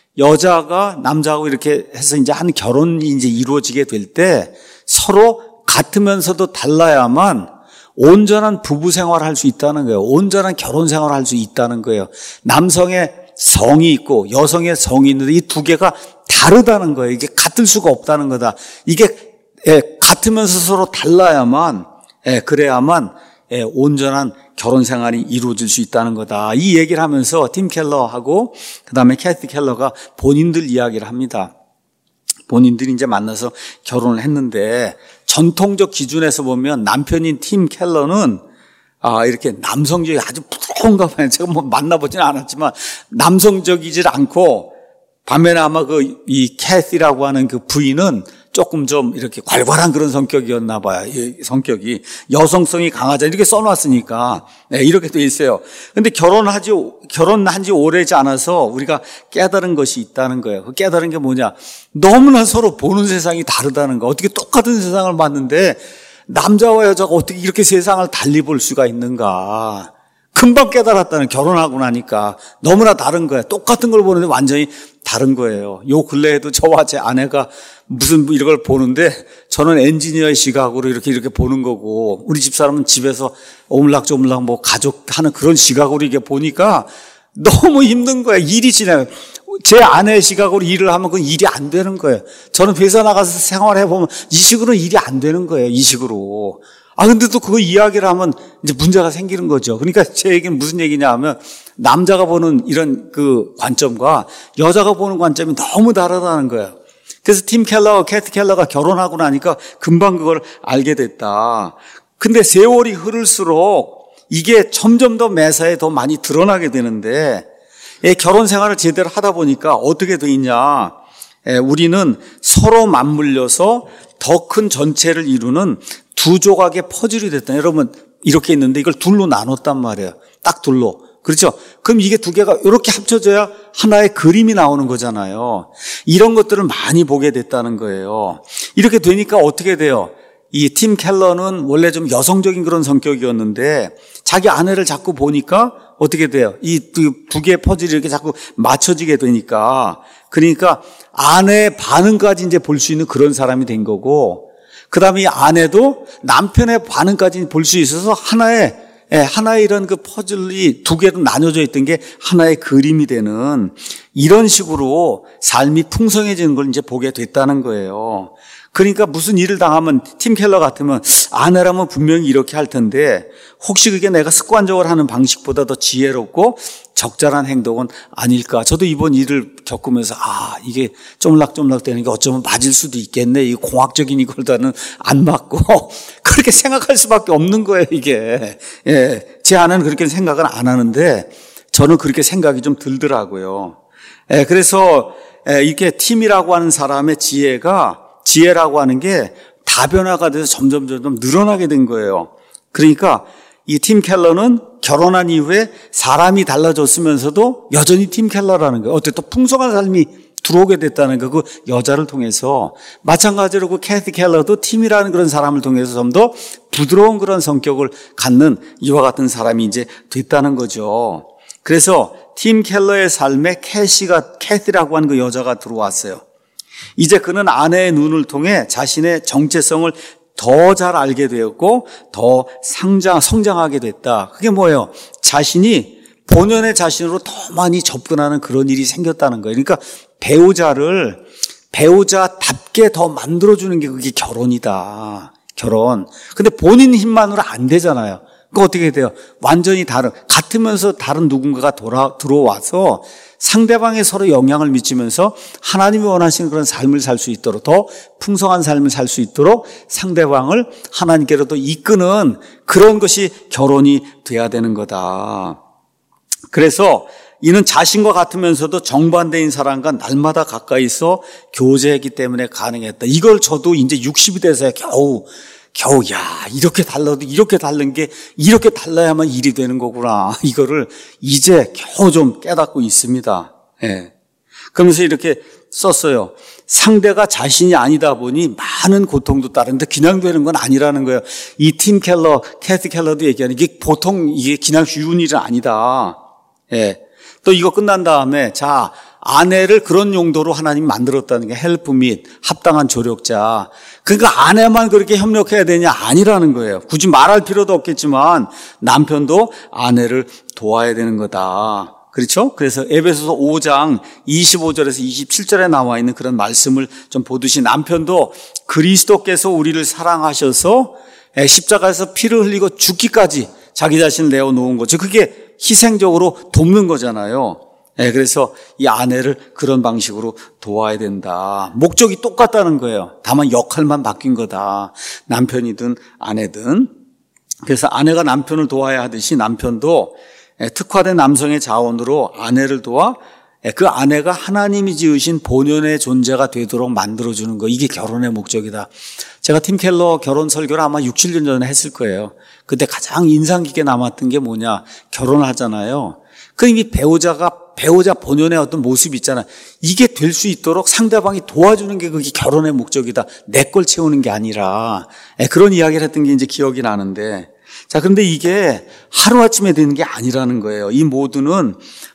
Speaker 1: 여자가 남자하고 이렇게 해서 이제 한 결혼이 이제 이루어지게 될 때 서로 같으면서도 달라야만 온전한 부부 생활을 할 수 있다는 거예요. 온전한 결혼 생활을 할 수 있다는 거예요. 남성의 성이 있고 여성의 성이 있는데 이 두 개가 다르다는 거예요. 이게 같을 수가 없다는 거다. 이게 같으면서 서로 달라야만 그래야만 온전한 결혼 생활이 이루어질 수 있다는 거다. 이 얘기를 하면서 팀 켈러하고 그다음에 캐티 켈러가 본인들 이야기를 합니다. 본인들이 이제 만나서 결혼을 했는데 전통적 기준에서 보면 남편인 팀 켈러는 아, 이렇게 남성적이 아주 부러운가 봐요. 제가 뭐 만나보지는 않았지만 남성적이질 않고 반면에 아마 그 이 캐티라고 하는 그 부인은 조금 좀 이렇게 괄괄한 그런 성격이었나 봐요. 이 성격이 여성성이 강하자 이렇게 써놨으니까 네, 이렇게 돼 있어요. 근데 결혼하지 결혼한 지 오래지 않아서 우리가 깨달은 것이 있다는 거예요. 그 깨달은 게 뭐냐? 너무나 서로 보는 세상이 다르다는 거. 어떻게 똑같은 세상을 봤는데 남자와 여자가 어떻게 이렇게 세상을 달리 볼 수가 있는가? 금방 깨달았다는 결혼하고 나니까 너무나 다른 거예요. 똑같은 걸 보는데 완전히 다른 거예요. 요 근래에도 저와 제 아내가 무슨 이걸 보는데 저는 엔지니어의 시각으로 이렇게 이렇게 보는 거고 우리 집사람은 집에서 오물락조물락 뭐 가족 하는 그런 시각으로 이렇게 보니까 너무 힘든 거예요. 일이 지나요. 제 아내의 시각으로 일을 하면 그건 일이 안 되는 거예요. 저는 회사 나가서 생활해보면 이 식으로는 일이 안 되는 거예요. 이 식으로. 아, 근데 또 그거 이야기를 하면 이제 문제가 생기는 거죠. 그러니까 제 얘기는 무슨 얘기냐 하면 남자가 보는 이런 그 관점과 여자가 보는 관점이 너무 다르다는 거예요. 그래서 팀 켈러와 캐티 켈러가 결혼하고 나니까 금방 그걸 알게 됐다. 근데 세월이 흐를수록 이게 점점 더 매사에 더 많이 드러나게 되는데 결혼 생활을 제대로 하다 보니까 어떻게 돼 있냐. 우리는 서로 맞물려서 더 큰 전체를 이루는 두 조각의 퍼즐이 됐다. 여러분 이렇게 있는데 이걸 둘로 나눴단 말이에요. 딱 둘로. 그렇죠? 그럼 이게 두 개가 이렇게 합쳐져야 하나의 그림이 나오는 거잖아요. 이런 것들을 많이 보게 됐다는 거예요. 이렇게 되니까 어떻게 돼요? 이 팀 켈러는 원래 좀 여성적인 그런 성격이었는데 자기 아내를 자꾸 보니까 어떻게 돼요? 이 두 개의 퍼즐이 이렇게 자꾸 맞춰지게 되니까 그러니까 아내의 반응까지 이제 볼 수 있는 그런 사람이 된 거고 그 다음에 이 아내도 남편의 반응까지 볼 수 있어서 하나의, 예, 하나의 이런 그 퍼즐이 두 개로 나눠져 있던 게 하나의 그림이 되는 이런 식으로 삶이 풍성해지는 걸 이제 보게 됐다는 거예요. 그러니까 무슨 일을 당하면 팀 켈러 같으면 아내라면 분명히 이렇게 할 텐데 혹시 그게 내가 습관적으로 하는 방식보다 더 지혜롭고 적절한 행동은 아닐까. 저도 이번 일을 겪으면서 아 이게 쪼물락쪼물락 되는 게 어쩌면 맞을 수도 있겠네. 이 공학적인 이걸다는 안 맞고 그렇게 생각할 수밖에 없는 거예요 이게. 예, 제 아내는 그렇게 생각은 안 하는데 저는 그렇게 생각이 좀 들더라고요. 예, 그래서 예, 이렇게 팀이라고 하는 사람의 지혜가 지혜라고 하는 게 다변화가 돼서 점점 점점 늘어나게 된 거예요. 그러니까 이 팀 켈러는 결혼한 이후에 사람이 달라졌으면서도 여전히 팀 켈러라는 거예요. 어때 또 풍성한 삶이 들어오게 됐다는 거, 그 여자를 통해서. 마찬가지로 그 캐티 켈러도 팀이라는 그런 사람을 통해서 좀 더 부드러운 그런 성격을 갖는 이와 같은 사람이 이제 됐다는 거죠. 그래서 팀 켈러의 삶에 캐시가, 캐티라고 하는 그 여자가 들어왔어요. 이제 그는 아내의 눈을 통해 자신의 정체성을 더 잘 알게 되었고 더 성장, 성장하게 됐다. 그게 뭐예요? 자신이 본연의 자신으로 더 많이 접근하는 그런 일이 생겼다는 거예요. 그러니까 배우자를 배우자답게 더 만들어주는 게 그게 결혼이다. 결혼. 근데 본인 힘만으로 안 되잖아요. 그거 어떻게 돼요? 완전히 다른, 같으면서 다른 누군가가 돌아, 들어와서 상대방에 서로 영향을 미치면서 하나님이 원하시는 그런 삶을 살 수 있도록, 더 풍성한 삶을 살 수 있도록 상대방을 하나님께로도 이끄는 그런 것이 결혼이 돼야 되는 거다. 그래서 이는 자신과 같으면서도 정반대인 사람과 날마다 가까이 있어 교제했기 때문에 가능했다. 이걸 저도 이제 육십이 돼서야 겨우 겨우 야 이렇게 달라도 이렇게 다른 게 이렇게 달라야만 일이 되는 거구나. 이거를 이제 겨우 좀 깨닫고 있습니다. 예. 그러면서 이렇게 썼어요. 상대가 자신이 아니다 보니 많은 고통도 따르는데 그냥 되는 건 아니라는 거예요. 이 팀 켈러, 캐티 켈러도 얘기하는 이게 보통 이게 그냥 쉬운 일은 아니다. 예. 또 이거 끝난 다음에 자 아내를 그런 용도로 하나님 만들었다는 게 헬프 및 합당한 조력자. 그러니까 아내만 그렇게 협력해야 되냐? 아니라는 거예요. 굳이 말할 필요도 없겠지만 남편도 아내를 도와야 되는 거다. 그렇죠? 그래서 에베소서 오 장 이십오 절에서 이십칠 절에 나와 있는 그런 말씀을 좀 보듯이 남편도 그리스도께서 우리를 사랑하셔서 십자가에서 피를 흘리고 죽기까지 자기 자신을 내어놓은 거죠. 그게 희생적으로 돕는 거잖아요. 네, 그래서 이 아내를 그런 방식으로 도와야 된다. 목적이 똑같다는 거예요. 다만 역할만 바뀐 거다. 남편이든 아내든. 그래서 아내가 남편을 도와야 하듯이 남편도 특화된 남성의 자원으로 아내를 도와 그 아내가 하나님이 지으신 본연의 존재가 되도록 만들어주는 거. 이게 결혼의 목적이다. 제가 팀 켈러 결혼 설교를 아마 육, 칠 년 전에 했을 거예요. 그때 가장 인상 깊게 남았던 게 뭐냐. 결혼하잖아요. 그럼 이 배우자가 배우자 본연의 어떤 모습이 있잖아요. 이게 될 수 있도록 상대방이 도와주는 게 그게 결혼의 목적이다. 내 걸 채우는 게 아니라. 그런 이야기를 했던 게 이제 기억이 나는데. 자, 그런데 이게 하루아침에 되는 게 아니라는 거예요. 이 모두는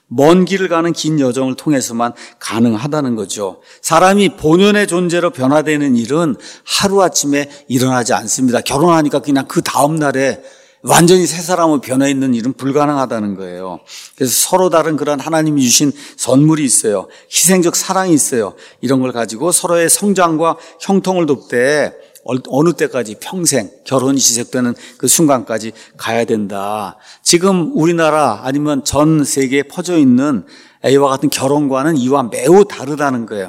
Speaker 1: 먼 길을 가는 긴 여정을 통해서만 가능하다는 거죠. 사람이 본연의 존재로 변화되는 일은 하루아침에 일어나지 않습니다. 결혼하니까 그냥 그 다음 날에 완전히 새 사람으로 변해 있는 일은 불가능하다는 거예요. 그래서 서로 다른 그런 하나님이 주신 선물이 있어요. 희생적 사랑이 있어요. 이런 걸 가지고 서로의 성장과 형통을 돕되 어느 때까지 평생 결혼이 시작되는 그 순간까지 가야 된다. 지금 우리나라 아니면 전 세계에 퍼져 있는 이와 같은 결혼관은 이와 매우 다르다는 거예요.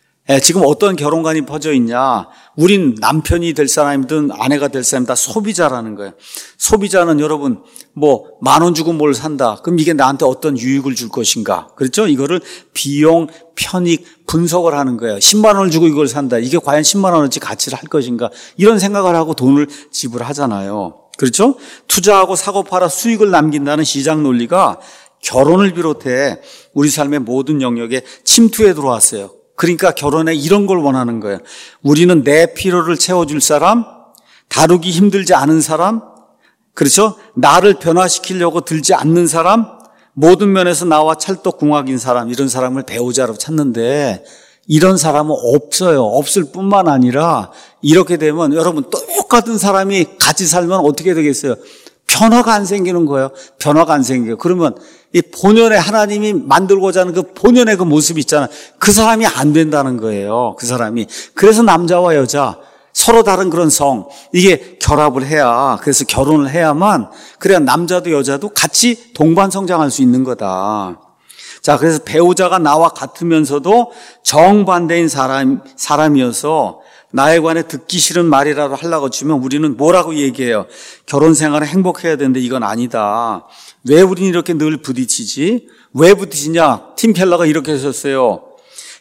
Speaker 1: 지금 어떤 결혼관이 퍼져 있냐? 우린 남편이 될 사람이든 아내가 될 사람이 다 소비자라는 거예요. 소비자는 여러분 뭐 만 원 주고 뭘 산다. 그럼 이게 나한테 어떤 유익을 줄 것인가? 그렇죠? 이거를 비용, 편익, 분석을 하는 거예요. 십만 원을 주고 이걸 산다. 이게 과연 십만 원어치 가치를 할 것인가? 이런 생각을 하고 돈을 지불하잖아요. 그렇죠? 투자하고 사고 팔아 수익을 남긴다는 시장 논리가 결혼을 비롯해 우리 삶의 모든 영역에 침투해 들어왔어요. 그러니까 결혼에 이런 걸 원하는 거예요. 우리는 내 필요를 채워줄 사람, 다루기 힘들지 않은 사람, 그렇죠? 나를 변화시키려고 들지 않는 사람, 모든 면에서 나와 찰떡궁합인 사람, 이런 사람을 배우자로 찾는데 이런 사람은 없어요. 없을 뿐만 아니라 이렇게 되면 여러분 똑같은 사람이 같이 살면 어떻게 되겠어요? 변화가 안 생기는 거예요. 변화가 안 생겨요. 그러면 이 본연의 하나님이 만들고자 하는 그 본연의 그 모습이 있잖아요. 그 사람이 안 된다는 거예요. 그 사람이. 그래서 남자와 여자 서로 다른 그런 성 이게 결합을 해야 그래서 결혼을 해야만 그래야 남자도 여자도 같이 동반 성장할 수 있는 거다. 자, 그래서 배우자가 나와 같으면서도 정반대인 사람 사람이어서 나에 관해 듣기 싫은 말이라도 하려고 치면 우리는 뭐라고 얘기해요? 결혼 생활은 행복해야 되는데 이건 아니다. 왜 우리는 이렇게 늘 부딪히지? 왜 부딪히냐? 팀 켈러가 이렇게 하셨어요.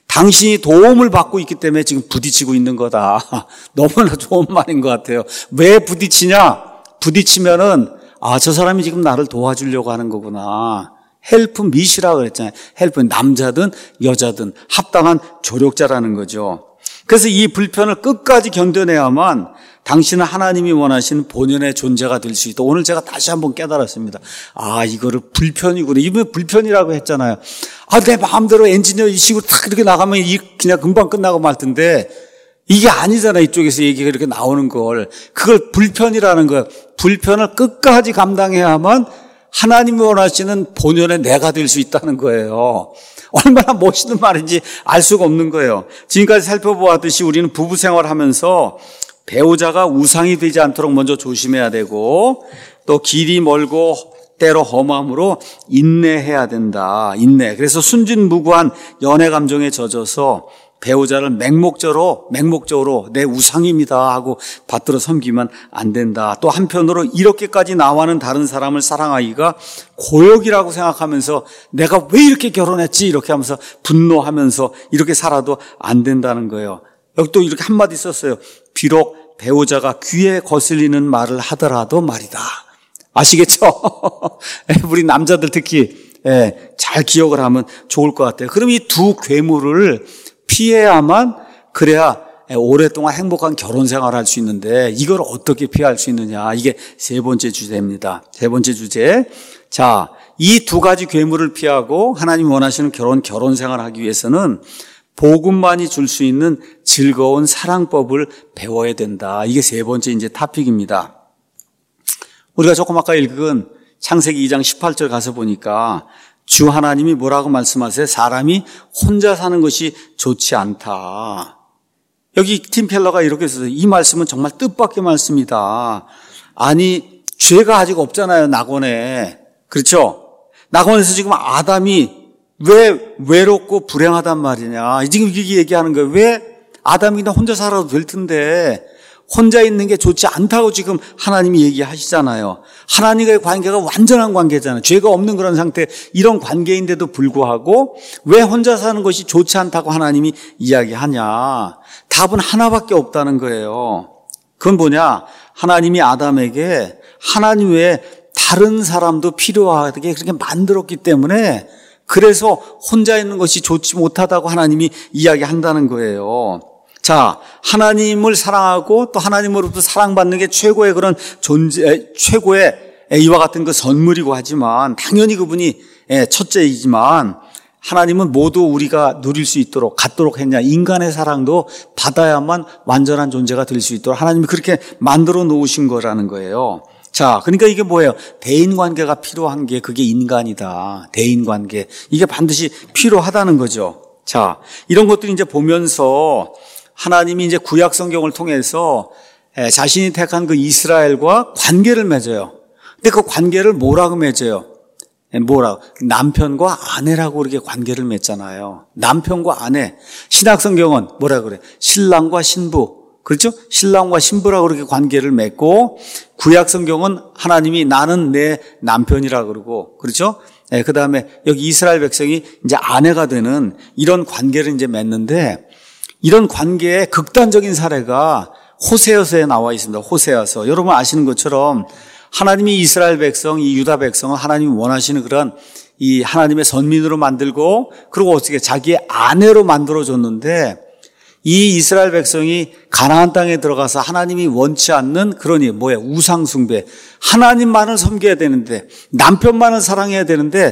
Speaker 1: 당신이 도움을 받고 있기 때문에 지금 부딪히고 있는 거다. 너무나 좋은 말인 것 같아요. 왜 부딪히냐? 부딪히면은 아, 저 사람이 지금 나를 도와주려고 하는 거구나. 헬프 미시라고 그랬잖아요. 헬프, 남자든 여자든 합당한 조력자라는 거죠. 그래서 이 불편을 끝까지 견뎌내야만 당신은 하나님이 원하시는 본연의 존재가 될 수 있다. 오늘 제가 다시 한번 깨달았습니다. 아, 이거를 불편이구나. 이번에 불편이라고 했잖아요. 아, 내 마음대로 엔지니어 이식으로 탁 이렇게 나가면 이 그냥 금방 끝나고 말 텐데 이게 아니잖아. 이쪽에서 얘기가 이렇게 나오는 걸. 그걸 불편이라는 거예요. 불편을 끝까지 감당해야만 하나님이 원하시는 본연의 내가 될 수 있다는 거예요. 얼마나 멋있는 말인지 알 수가 없는 거예요. 지금까지 살펴보았듯이 우리는 부부 생활하면서 배우자가 우상이 되지 않도록 먼저 조심해야 되고 또 길이 멀고 때로 험함으로 인내해야 된다. 인내. 그래서 순진무구한 연애 감정에 젖어서 배우자를 맹목적으로 맹목적으로 내 우상입니다 하고 받들어 섬기면 안 된다. 또 한편으로 이렇게까지 나와는 다른 사람을 사랑하기가 고역이라고 생각하면서 내가 왜 이렇게 결혼했지 이렇게 하면서 분노하면서 이렇게 살아도 안 된다는 거예요. 여기 또 이렇게 한마디 썼어요. 비록 배우자가 귀에 거슬리는 말을 하더라도 말이다. 아시겠죠? 우리 남자들 특히 잘 기억을 하면 좋을 것 같아요. 그럼 이 두 괴물을 피해야만 그래야 오랫동안 행복한 결혼 생활을 할 수 있는데 이걸 어떻게 피할 수 있느냐. 이게 세 번째 주제입니다. 세 번째 주제. 자, 이 두 가지 괴물을 피하고 하나님 원하시는 결혼, 결혼 생활을 하기 위해서는 복음만이 줄 수 있는 즐거운 사랑법을 배워야 된다. 이게 세 번째 이제 토픽입니다. 우리가 조금 아까 읽은 창세기 이 장 십팔 절 가서 보니까 주 하나님이 뭐라고 말씀하세요? 사람이 혼자 사는 것이 좋지 않다. 여기 팀 켈러가 이렇게 썼어요. 이 말씀은 정말 뜻밖의 말씀이다. 아니, 죄가 아직 없잖아요, 낙원에. 그렇죠? 낙원에서 지금 아담이 왜 외롭고 불행하단 말이냐. 지금 이렇게 얘기하는 거예요. 왜 아담이 그냥 혼자 살아도 될 텐데 혼자 있는 게 좋지 않다고 지금 하나님이 얘기하시잖아요. 하나님과의 관계가 완전한 관계잖아요. 죄가 없는 그런 상태, 이런 관계인데도 불구하고 왜 혼자 사는 것이 좋지 않다고 하나님이 이야기하냐. 답은 하나밖에 없다는 거예요. 그건 뭐냐? 하나님이 아담에게 하나님 외에 다른 사람도 필요하게 그렇게 만들었기 때문에 그래서 혼자 있는 것이 좋지 못하다고 하나님이 이야기한다는 거예요. 자, 하나님을 사랑하고 또 하나님으로부터 사랑받는 게 최고의 그런 존재, 최고의 이와 같은 그 선물이고 하지만 당연히 그분이 첫째이지만 하나님은 모두 우리가 누릴 수 있도록 갖도록 했냐. 인간의 사랑도 받아야만 완전한 존재가 될 수 있도록 하나님이 그렇게 만들어 놓으신 거라는 거예요. 자, 그러니까 이게 뭐예요? 대인관계가 필요한 게 그게 인간이다. 대인관계. 이게 반드시 필요하다는 거죠. 자, 이런 것들이 이제 보면서 하나님이 이제 구약 성경을 통해서 자신이 택한 그 이스라엘과 관계를 맺어요. 근데 그 관계를 뭐라고 맺어요? 뭐라고? 남편과 아내라고 이렇게 관계를 맺잖아요. 남편과 아내. 신약 성경은 뭐라 그래? 신랑과 신부. 그렇죠? 신랑과 신부라고 그렇게 관계를 맺고 구약 성경은 하나님이 나는 내 남편이라고 그러고 그렇죠? 네, 그다음에 여기 이스라엘 백성이 이제 아내가 되는 이런 관계를 이제 맺는데 이런 관계의 극단적인 사례가 호세아서에 나와 있습니다. 호세아서. 여러분 아시는 것처럼 하나님이 이스라엘 백성, 이 유다 백성은 하나님이 원하시는 그런 이 하나님의 선민으로 만들고 그리고 어떻게 자기의 아내로 만들어줬는데 이 이스라엘 백성이 가나안 땅에 들어가서 하나님이 원치 않는 그러니 뭐야 우상 숭배. 하나님만을 섬겨야 되는데 남편만을 사랑해야 되는데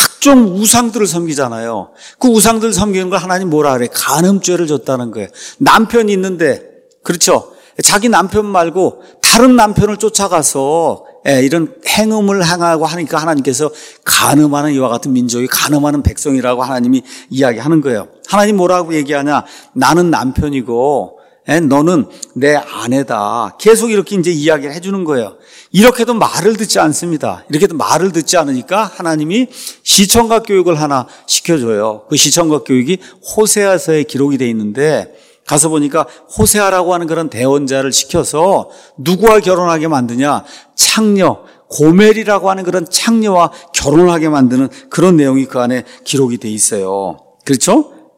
Speaker 1: 각종 우상들을 섬기잖아요. 그 우상들 섬기는 걸 하나님 뭐라 그래? 간음죄를 줬다는 거예요. 남편이 있는데 그렇죠. 자기 남편 말고 다른 남편을 쫓아가서 이런 행음을 행하고 하니까 하나님께서 간음하는 이와 같은 민족이 간음하는 백성이라고 하나님이 이야기하는 거예요. 하나님 뭐라고 얘기하냐? 나는 남편이고 너는 내 아내다. 계속 이렇게 이제 이야기를 해주는 거예요. 이렇게도 말을 듣지 않습니다. 이렇게도 말을 듣지 않으니까 하나님이 시청각 교육을 하나 시켜줘요. 그 시청각 교육이 호세아서에 기록이 돼 있는데 가서 보니까 호세아라고 하는 그런 대원자를 시켜서 누구와 결혼하게 만드냐? 창녀, 고멜이라고 하는 그런 창녀와 결혼하게 만드는 그런 내용이 그 안에 기록이 돼 있어요. 그렇죠?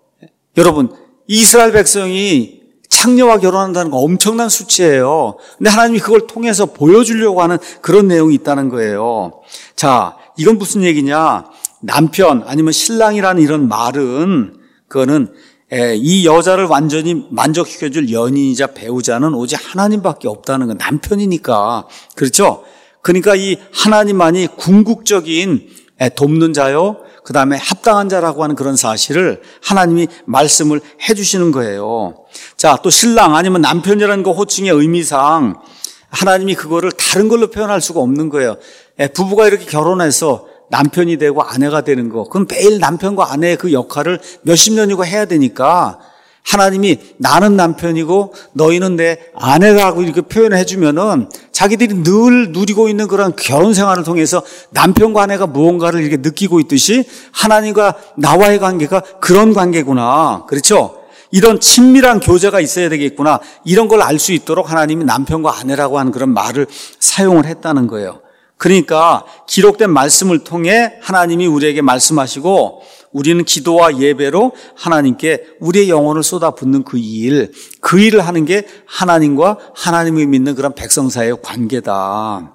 Speaker 1: 여러분, 이스라엘 백성이 창녀와 결혼한다는 거 엄청난 수치예요. 근데 하나님이 그걸 통해서 보여주려고 하는 그런 내용이 있다는 거예요. 자, 이건 무슨 얘기냐? 남편 아니면 신랑이라는 이런 말은 그거는 이 여자를 완전히 만족시켜줄 연인이자 배우자는 오직 하나님밖에 없다는 건 남편이니까. 그렇죠? 그러니까 이 하나님만이 궁극적인 돕는 자요, 그 다음에 합당한 자라고 하는 그런 사실을 하나님이 말씀을 해주시는 거예요. 자, 또 신랑 아니면 남편이라는 거 호칭의 의미상 하나님이 그거를 다른 걸로 표현할 수가 없는 거예요. 부부가 이렇게 결혼해서 남편이 되고 아내가 되는 거, 그럼 매일 남편과 아내의 그 역할을 몇십 년이고 해야 되니까 하나님이 나는 남편이고 너희는 내 아내라고 이렇게 표현을 해주면은 자기들이 늘 누리고 있는 그런 결혼 생활을 통해서 남편과 아내가 무언가를 이렇게 느끼고 있듯이 하나님과 나와의 관계가 그런 관계구나. 그렇죠? 이런 친밀한 교제가 있어야 되겠구나. 이런 걸 알 수 있도록 하나님이 남편과 아내라고 하는 그런 말을 사용을 했다는 거예요. 그러니까 기록된 말씀을 통해 하나님이 우리에게 말씀하시고 우리는 기도와 예배로 하나님께 우리의 영혼을 쏟아붓는 그 일, 그 일을 하는 게 하나님과 하나님을 믿는 그런 백성 사이의 관계다.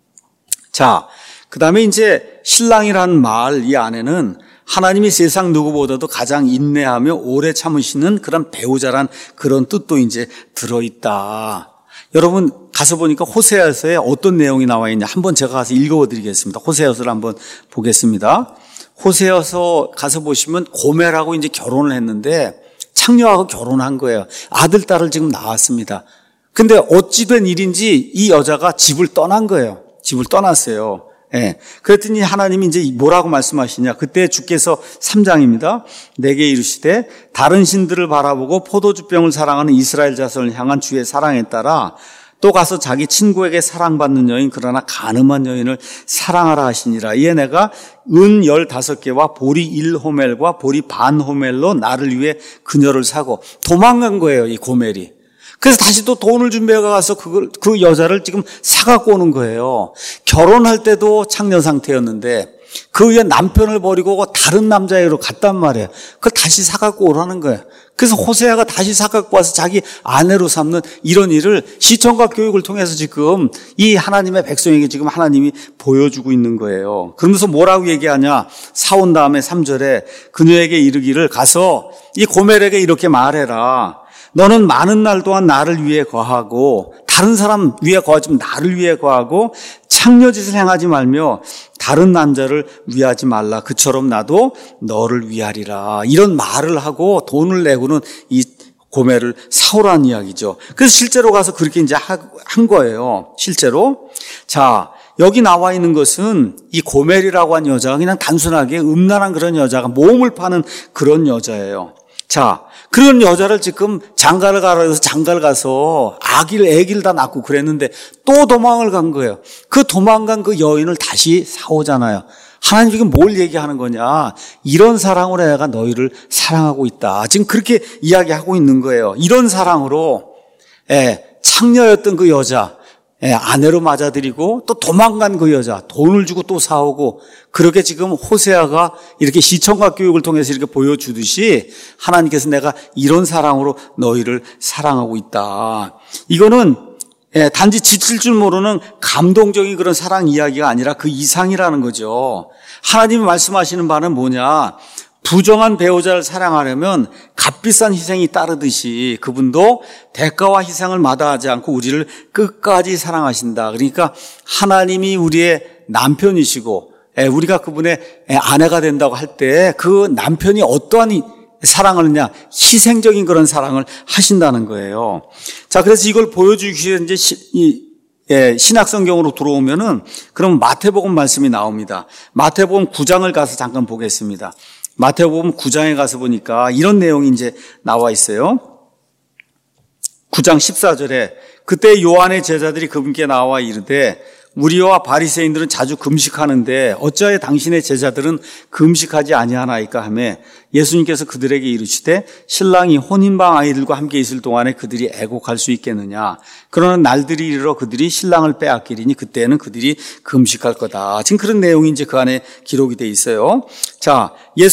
Speaker 1: 자, 그 다음에 이제 신랑이라는 말, 이 안에는 하나님이 세상 누구보다도 가장 인내하며 오래 참으시는 그런 배우자란 그런 뜻도 이제 들어있다. 여러분 가서 보니까 호세아서에 어떤 내용이 나와 있냐 한번 제가 가서 읽어드리겠습니다. 호세아서를 한번 보겠습니다. 호세아서 가서 보시면 고멜하고 이제 결혼을 했는데 창녀하고 결혼한 거예요. 아들, 딸을 지금 낳았습니다. 근데 어찌 된 일인지 이 여자가 집을 떠난 거예요. 집을 떠났어요. 예. 그랬더니 하나님이 이제 뭐라고 말씀하시냐. 그때 주께서 삼 장입니다. 내게 이르시되 다른 신들을 바라보고 포도주병을 사랑하는 이스라엘 자손을 향한 주의 사랑에 따라 또 가서 자기 친구에게 사랑받는 여인 그러나 가늠한 여인을 사랑하라 하시니라. 이에 내가 은 열다섯 개와 보리 일 호멜과 보리 반 호멜로 나를 위해 그녀를 사고 도망간 거예요, 이 고멜이. 그래서 다시 또 돈을 준비해 가서 그걸, 그 여자를 지금 사갖고 오는 거예요. 결혼할 때도 창녀 상태였는데 그 위에 남편을 버리고 다른 남자애로 갔단 말이에요. 그걸 다시 사갖고 오라는 거예요. 그래서 호세아가 다시 사갖고 와서 자기 아내로 삼는 이런 일을 시청과 교육을 통해서 지금 이 하나님의 백성에게 지금 하나님이 보여주고 있는 거예요. 그러면서 뭐라고 얘기하냐. 사온 다음에 삼 절에 그녀에게 이르기를 가서 이 고멜에게 이렇게 말해라. 너는 많은 날 동안 나를 위해 거하고 다른 사람 위해 거하지 말고 나를 위해 거하고 창녀짓을 행하지 말며 다른 남자를 위하지 말라. 그처럼 나도 너를 위하리라. 이런 말을 하고 돈을 내고는 이 고멜을 사오라는 이야기죠. 그래서 실제로 가서 그렇게 이제 한 거예요. 실제로. 자, 여기 나와 있는 것은 이 고멜이라고 한 여자가 그냥 단순하게 음란한 그런 여자가 몸을 파는 그런 여자예요. 자, 그런 여자를 지금 장가를 가라 해서 장가를 가서 아기를, 애기를 다 낳고 그랬는데 또 도망을 간 거예요. 그 도망간 그 여인을 다시 사오잖아요. 하나님 지금 뭘 얘기하는 거냐. 이런 사랑으로 내가 너희를 사랑하고 있다. 지금 그렇게 이야기하고 있는 거예요. 이런 사랑으로 예, 창녀였던 그 여자 예, 아내로 맞아들이고 또 도망간 그 여자 돈을 주고 또 사오고 그렇게 지금 호세아가 이렇게 시청각 교육을 통해서 이렇게 보여주듯이 하나님께서 내가 이런 사랑으로 너희를 사랑하고 있다. 이거는 예, 단지 지칠 줄 모르는 감동적인 그런 사랑 이야기가 아니라 그 이상이라는 거죠. 하나님이 말씀하시는 바는 뭐냐. 부정한 배우자를 사랑하려면 값비싼 희생이 따르듯이 그분도 대가와 희생을 마다하지 않고 우리를 끝까지 사랑하신다. 그러니까 하나님이 우리의 남편이시고 우리가 그분의 아내가 된다고 할 때 그 남편이 어떠한 사랑을 하느냐, 희생적인 그런 사랑을 하신다는 거예요. 자, 그래서 이걸 보여주기 위해 이제 시, 이, 예, 신약성경으로 들어오면은 그럼 마태복음 말씀이 나옵니다. 마태복음 구 장을 가서 잠깐 보겠습니다. 마태복음 구 장에 가서 보니까 이런 내용이 이제 나와 있어요. 구 장 십사 절에 그때 요한의 제자들이 그분께 나와 이르되 우리와 바리새인들은 자주 금식하는데 어찌하여 당신의 제자들은 금식하지 아니하나이까 하며 예수님께서 그들에게 이르시되 신랑이 혼인방 아이들과 함께 있을 동안에 그들이 애곡할 수 있겠느냐. 그러나 날들이 이르러 그들이 신랑을 빼앗기리니 그때는 그들이 금식할 거다. 지금 그런 내용이 이제 그 안에 기록이 돼 있어요. 자,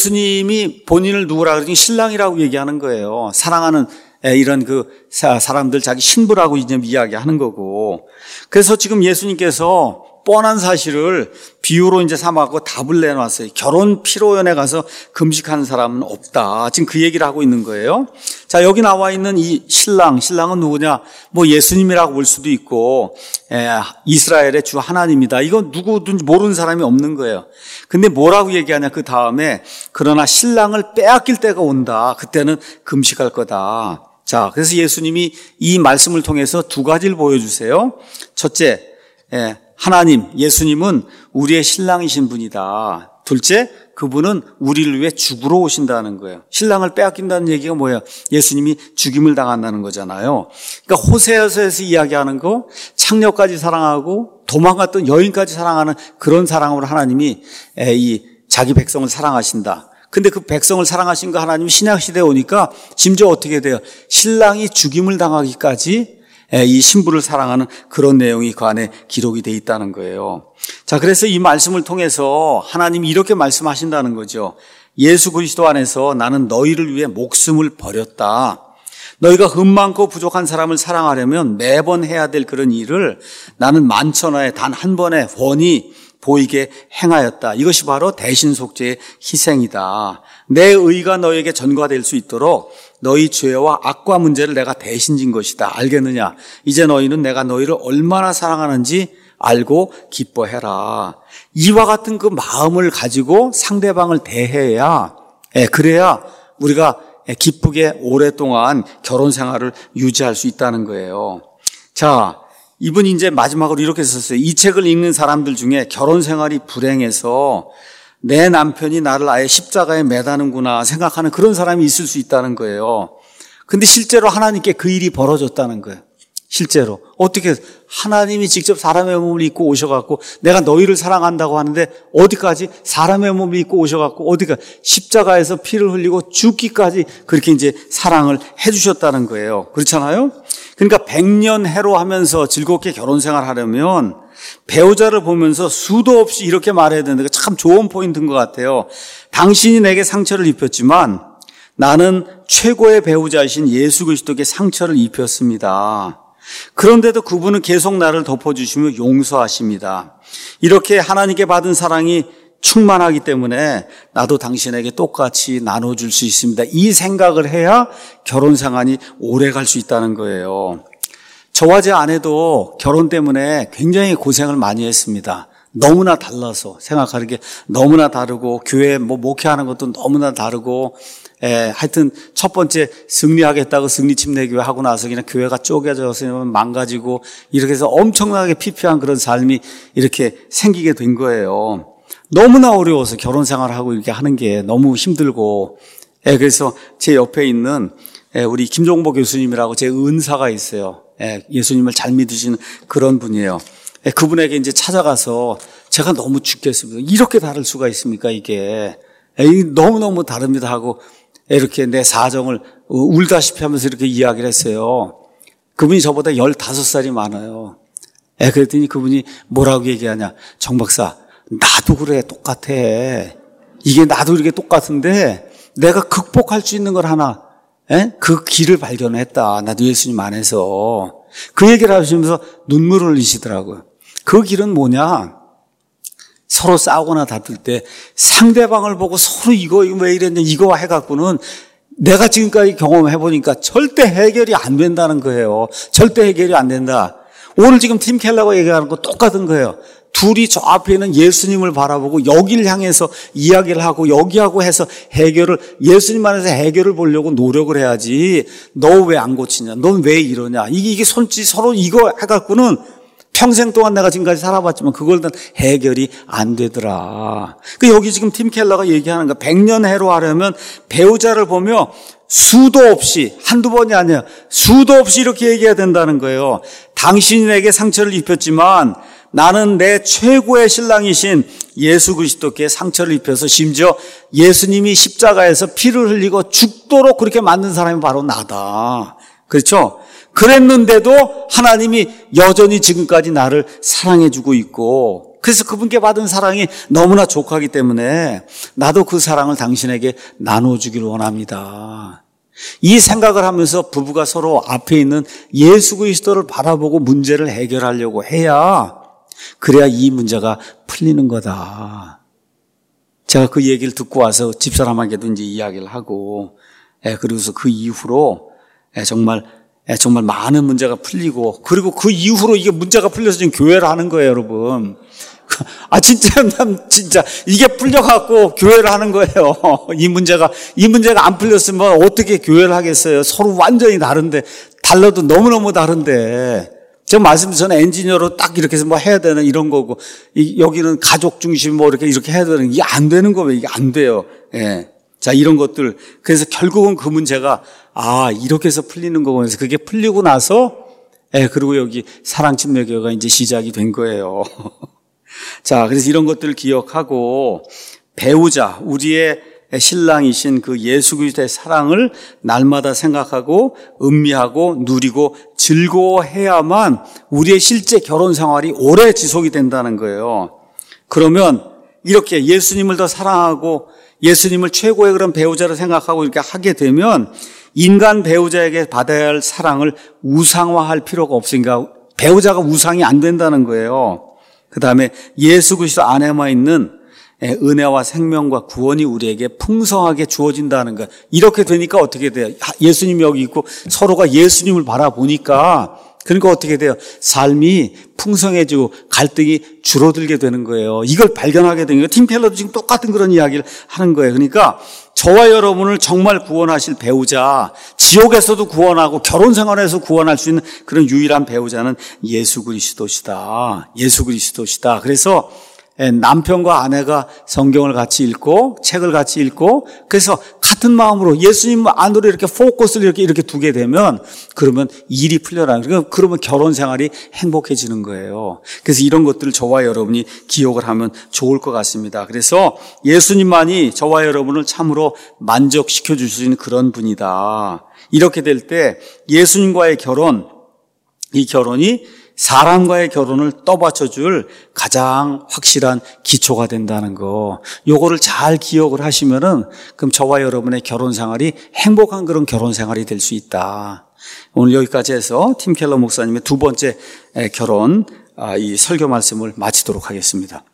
Speaker 1: 예수님이 본인을 누구라 그러니 신랑이라고 얘기하는 거예요. 사랑하는 이런 그 사람들 자기 신부라고 이제 이야기하는 거고. 그래서 지금 예수님께서 뻔한 사실을 비유로 이제 삼아갖고 답을 내놨어요. 결혼 피로연에 가서 금식하는 사람은 없다. 지금 그 얘기를 하고 있는 거예요. 자, 여기 나와 있는 이 신랑, 신랑은 누구냐? 뭐 예수님이라고 볼 수도 있고, 에, 이스라엘의 주 하나님이다. 이거 누구든지 모르는 사람이 없는 거예요. 근데 뭐라고 얘기하냐? 그 다음에 그러나 신랑을 빼앗길 때가 온다. 그때는 금식할 거다. 자, 그래서 예수님이 이 말씀을 통해서 두 가지를 보여주세요. 첫째, 에, 하나님, 예수님은 우리의 신랑이신 분이다. 둘째, 그분은 우리를 위해 죽으러 오신다는 거예요. 신랑을 빼앗긴다는 얘기가 뭐예요? 예수님이 죽임을 당한다는 거잖아요. 그러니까 호세아서에서 이야기하는 거, 창녀까지 사랑하고 도망갔던 여인까지 사랑하는 그런 사랑으로 하나님이 이 자기 백성을 사랑하신다. 근데 그 백성을 사랑하신 거 하나님이 신약시대에 오니까 심지어 어떻게 돼요? 신랑이 죽임을 당하기까지 이 신부를 사랑하는 그런 내용이 그 안에 기록이 돼 있다는 거예요. 자, 그래서 이 말씀을 통해서 하나님이 이렇게 말씀하신다는 거죠. 예수 그리스도 안에서 나는 너희를 위해 목숨을 버렸다. 너희가 흠 많고 부족한 사람을 사랑하려면 매번 해야 될 그런 일을 나는 만천하에 단 한 번에 훤히 보이게 행하였다. 이것이 바로 대신속죄의 희생이다. 내 의가 너에게 전가될 수 있도록 너희 죄와 악과 문제를 내가 대신 진 것이다. 알겠느냐? 이제 너희는 내가 너희를 얼마나 사랑하는지 알고 기뻐해라. 이와 같은 그 마음을 가지고 상대방을 대해야, 예, 그래야 우리가 기쁘게 오랫동안 결혼 생활을 유지할 수 있다는 거예요. 자, 이분이 이제 마지막으로 이렇게 썼어요. 이 책을 읽는 사람들 중에 결혼 생활이 불행해서 내 남편이 나를 아예 십자가에 매다는구나 생각하는 그런 사람이 있을 수 있다는 거예요. 근데 실제로 하나님께 그 일이 벌어졌다는 거예요. 실제로. 어떻게 하나님이 직접 사람의 몸을 입고 오셔갖고 내가 너희를 사랑한다고 하는데 어디까지 사람의 몸을 입고 오셔갖고 어디가 십자가에서 피를 흘리고 죽기까지 그렇게 이제 사랑을 해주셨다는 거예요. 그렇잖아요? 그러니까 백년 해로 하면서 즐겁게 결혼 생활 하려면 배우자를 보면서 수도 없이 이렇게 말해야 되는데 참 좋은 포인트인 것 같아요. 당신이 내게 상처를 입혔지만 나는 최고의 배우자이신 예수 그리스도께 상처를 입혔습니다. 그런데도 그분은 계속 나를 덮어주시며 용서하십니다. 이렇게 하나님께 받은 사랑이 충만하기 때문에 나도 당신에게 똑같이 나눠줄 수 있습니다. 이 생각을 해야 결혼 생활이 오래 갈 수 있다는 거예요. 저와 제 아내도 결혼 때문에 굉장히 고생을 많이 했습니다. 너무나 달라서 생각하는 게 너무나 다르고 교회 뭐 목회하는 것도 너무나 다르고 에, 하여튼 첫 번째 승리하겠다고 승리 침례교회 하고 나서 그냥 교회가 쪼개져서 망가지고 이렇게 해서 엄청나게 피폐한 그런 삶이 이렇게 생기게 된 거예요. 너무나 어려워서 결혼 생활하고 이렇게 하는 게 너무 힘들고 에, 그래서 제 옆에 있는 에, 우리 김종보 교수님이라고 제 은사가 있어요. 에, 예수님을 잘 믿으시는 그런 분이에요. 에, 그분에게 이제 찾아가서 제가 너무 죽겠습니다. 이렇게 다를 수가 있습니까 이게. 에, 너무너무 다릅니다 하고 이렇게 내 사정을 울다시피 하면서 이렇게 이야기를 했어요. 그분이 저보다 열다섯 살이 많아요. 에, 그랬더니 그분이 뭐라고 얘기하냐. 정 박사, 나도 그래, 똑같아. 이게 나도 이렇게 똑같은데 내가 극복할 수 있는 걸 하나, 에? 그 길을 발견했다. 나도 예수님 안에서. 그 얘기를 하시면서 눈물을 흘리시더라고요. 그 길은 뭐냐? 서로 싸우거나 다툴 때 상대방을 보고 서로 이거, 이거 왜 이랬냐, 이거 해갖고는 내가 지금까지 경험해보니까 절대 해결이 안 된다는 거예요. 절대 해결이 안 된다. 오늘 지금 팀 켈러가 얘기하는 거 똑같은 거예요. 둘이 저 앞에 있는 예수님을 바라보고 여기를 향해서 이야기를 하고 여기하고 해서 해결을, 예수님 안에서 해결을 보려고 노력을 해야지. 너 왜 안 고치냐? 넌 왜 이러냐? 이게, 이게 손짓 서로 이거 해갖고는 평생 동안 내가 지금까지 살아봤지만 그걸 다 해결이 안 되더라. 그 여기 지금 팀 켈러가 얘기하는 거, 백년 해로 하려면 배우자를 보며 수도 없이, 한두 번이 아니야, 수도 없이 이렇게 얘기해야 된다는 거예요. 당신이 내게 상처를 입혔지만 나는 내 최고의 신랑이신 예수 그리스도께 상처를 입혀서 심지어 예수님이 십자가에서 피를 흘리고 죽도록 그렇게 만든 사람이 바로 나다. 그렇죠? 그랬는데도 하나님이 여전히 지금까지 나를 사랑해주고 있고, 그래서 그분께 받은 사랑이 너무나 족하기 때문에 나도 그 사랑을 당신에게 나눠주기를 원합니다. 이 생각을 하면서 부부가 서로 앞에 있는 예수 그리스도를 바라보고 문제를 해결하려고 해야, 그래야 이 문제가 풀리는 거다. 제가 그 얘기를 듣고 와서 집사람에게도 이제 이야기를 하고, 예, 그러고서 그 이후로 예, 정말 예, 정말 많은 문제가 풀리고, 그리고 그 이후로 이게 문제가 풀려서 지금 교회를 하는 거예요, 여러분. 아, 진짜, 진짜, 이게 풀려갖고 교회를 하는 거예요. 이 문제가, 이 문제가 안 풀렸으면 어떻게 교회를 하겠어요? 서로 완전히 다른데, 달라도 너무너무 다른데. 제가 말씀드린 저는 엔지니어로 딱 이렇게 해서 뭐 해야 되는 이런 거고, 이, 여기는 가족 중심 뭐 이렇게 이렇게 해야 되는, 이게 안 되는 거예요. 이게 안 돼요. 예. 자, 이런 것들. 그래서 결국은 그 문제가, 아, 이렇게 해서 풀리는 거고, 그래서 그게 풀리고 나서, 예, 그리고 여기 사랑 침례교회가 이제 시작이 된 거예요. 자, 그래서 이런 것들을 기억하고, 배우자, 우리의 신랑이신 그 예수 그리스도의 사랑을 날마다 생각하고, 음미하고, 누리고, 즐거워해야만 우리의 실제 결혼 생활이 오래 지속이 된다는 거예요. 그러면 이렇게 예수님을 더 사랑하고, 예수님을 최고의 그런 배우자로 생각하고 이렇게 하게 되면 인간 배우자에게 받아야 할 사랑을 우상화할 필요가 없으니까 배우자가 우상이 안 된다는 거예요. 그 다음에 예수 그리스도 안에만 있는 은혜와 생명과 구원이 우리에게 풍성하게 주어진다는 거. 이렇게 되니까 어떻게 돼요? 예수님이 여기 있고 서로가 예수님을 바라보니까, 그러니까 어떻게 돼요? 삶이 풍성해지고 갈등이 줄어들게 되는 거예요. 이걸 발견하게 되는 거예요. 팀 켈러도 지금 똑같은 그런 이야기를 하는 거예요. 그러니까 저와 여러분을 정말 구원하실 배우자, 지옥에서도 구원하고 결혼 생활에서 구원할 수 있는 그런 유일한 배우자는 예수 그리스도시다. 예수 그리스도시다. 그래서 남편과 아내가 성경을 같이 읽고 책을 같이 읽고, 그래서 같은 마음으로 예수님 안으로 이렇게 포커스를 이렇게 이렇게 두게 되면 그러면 일이 풀려나는 거예요. 그러면 결혼 생활이 행복해지는 거예요. 그래서 이런 것들을 저와 여러분이 기억을 하면 좋을 것 같습니다. 그래서 예수님만이 저와 여러분을 참으로 만족시켜 줄 수 있는 그런 분이다. 이렇게 될 때 예수님과의 결혼, 이 결혼이 사람과의 결혼을 떠받쳐줄 가장 확실한 기초가 된다는 거, 요거를 잘 기억을 하시면은 그럼 저와 여러분의 결혼 생활이 행복한 그런 결혼 생활이 될 수 있다. 오늘 여기까지 해서 팀 켈러 목사님의 두 번째 결혼 이 설교 말씀을 마치도록 하겠습니다.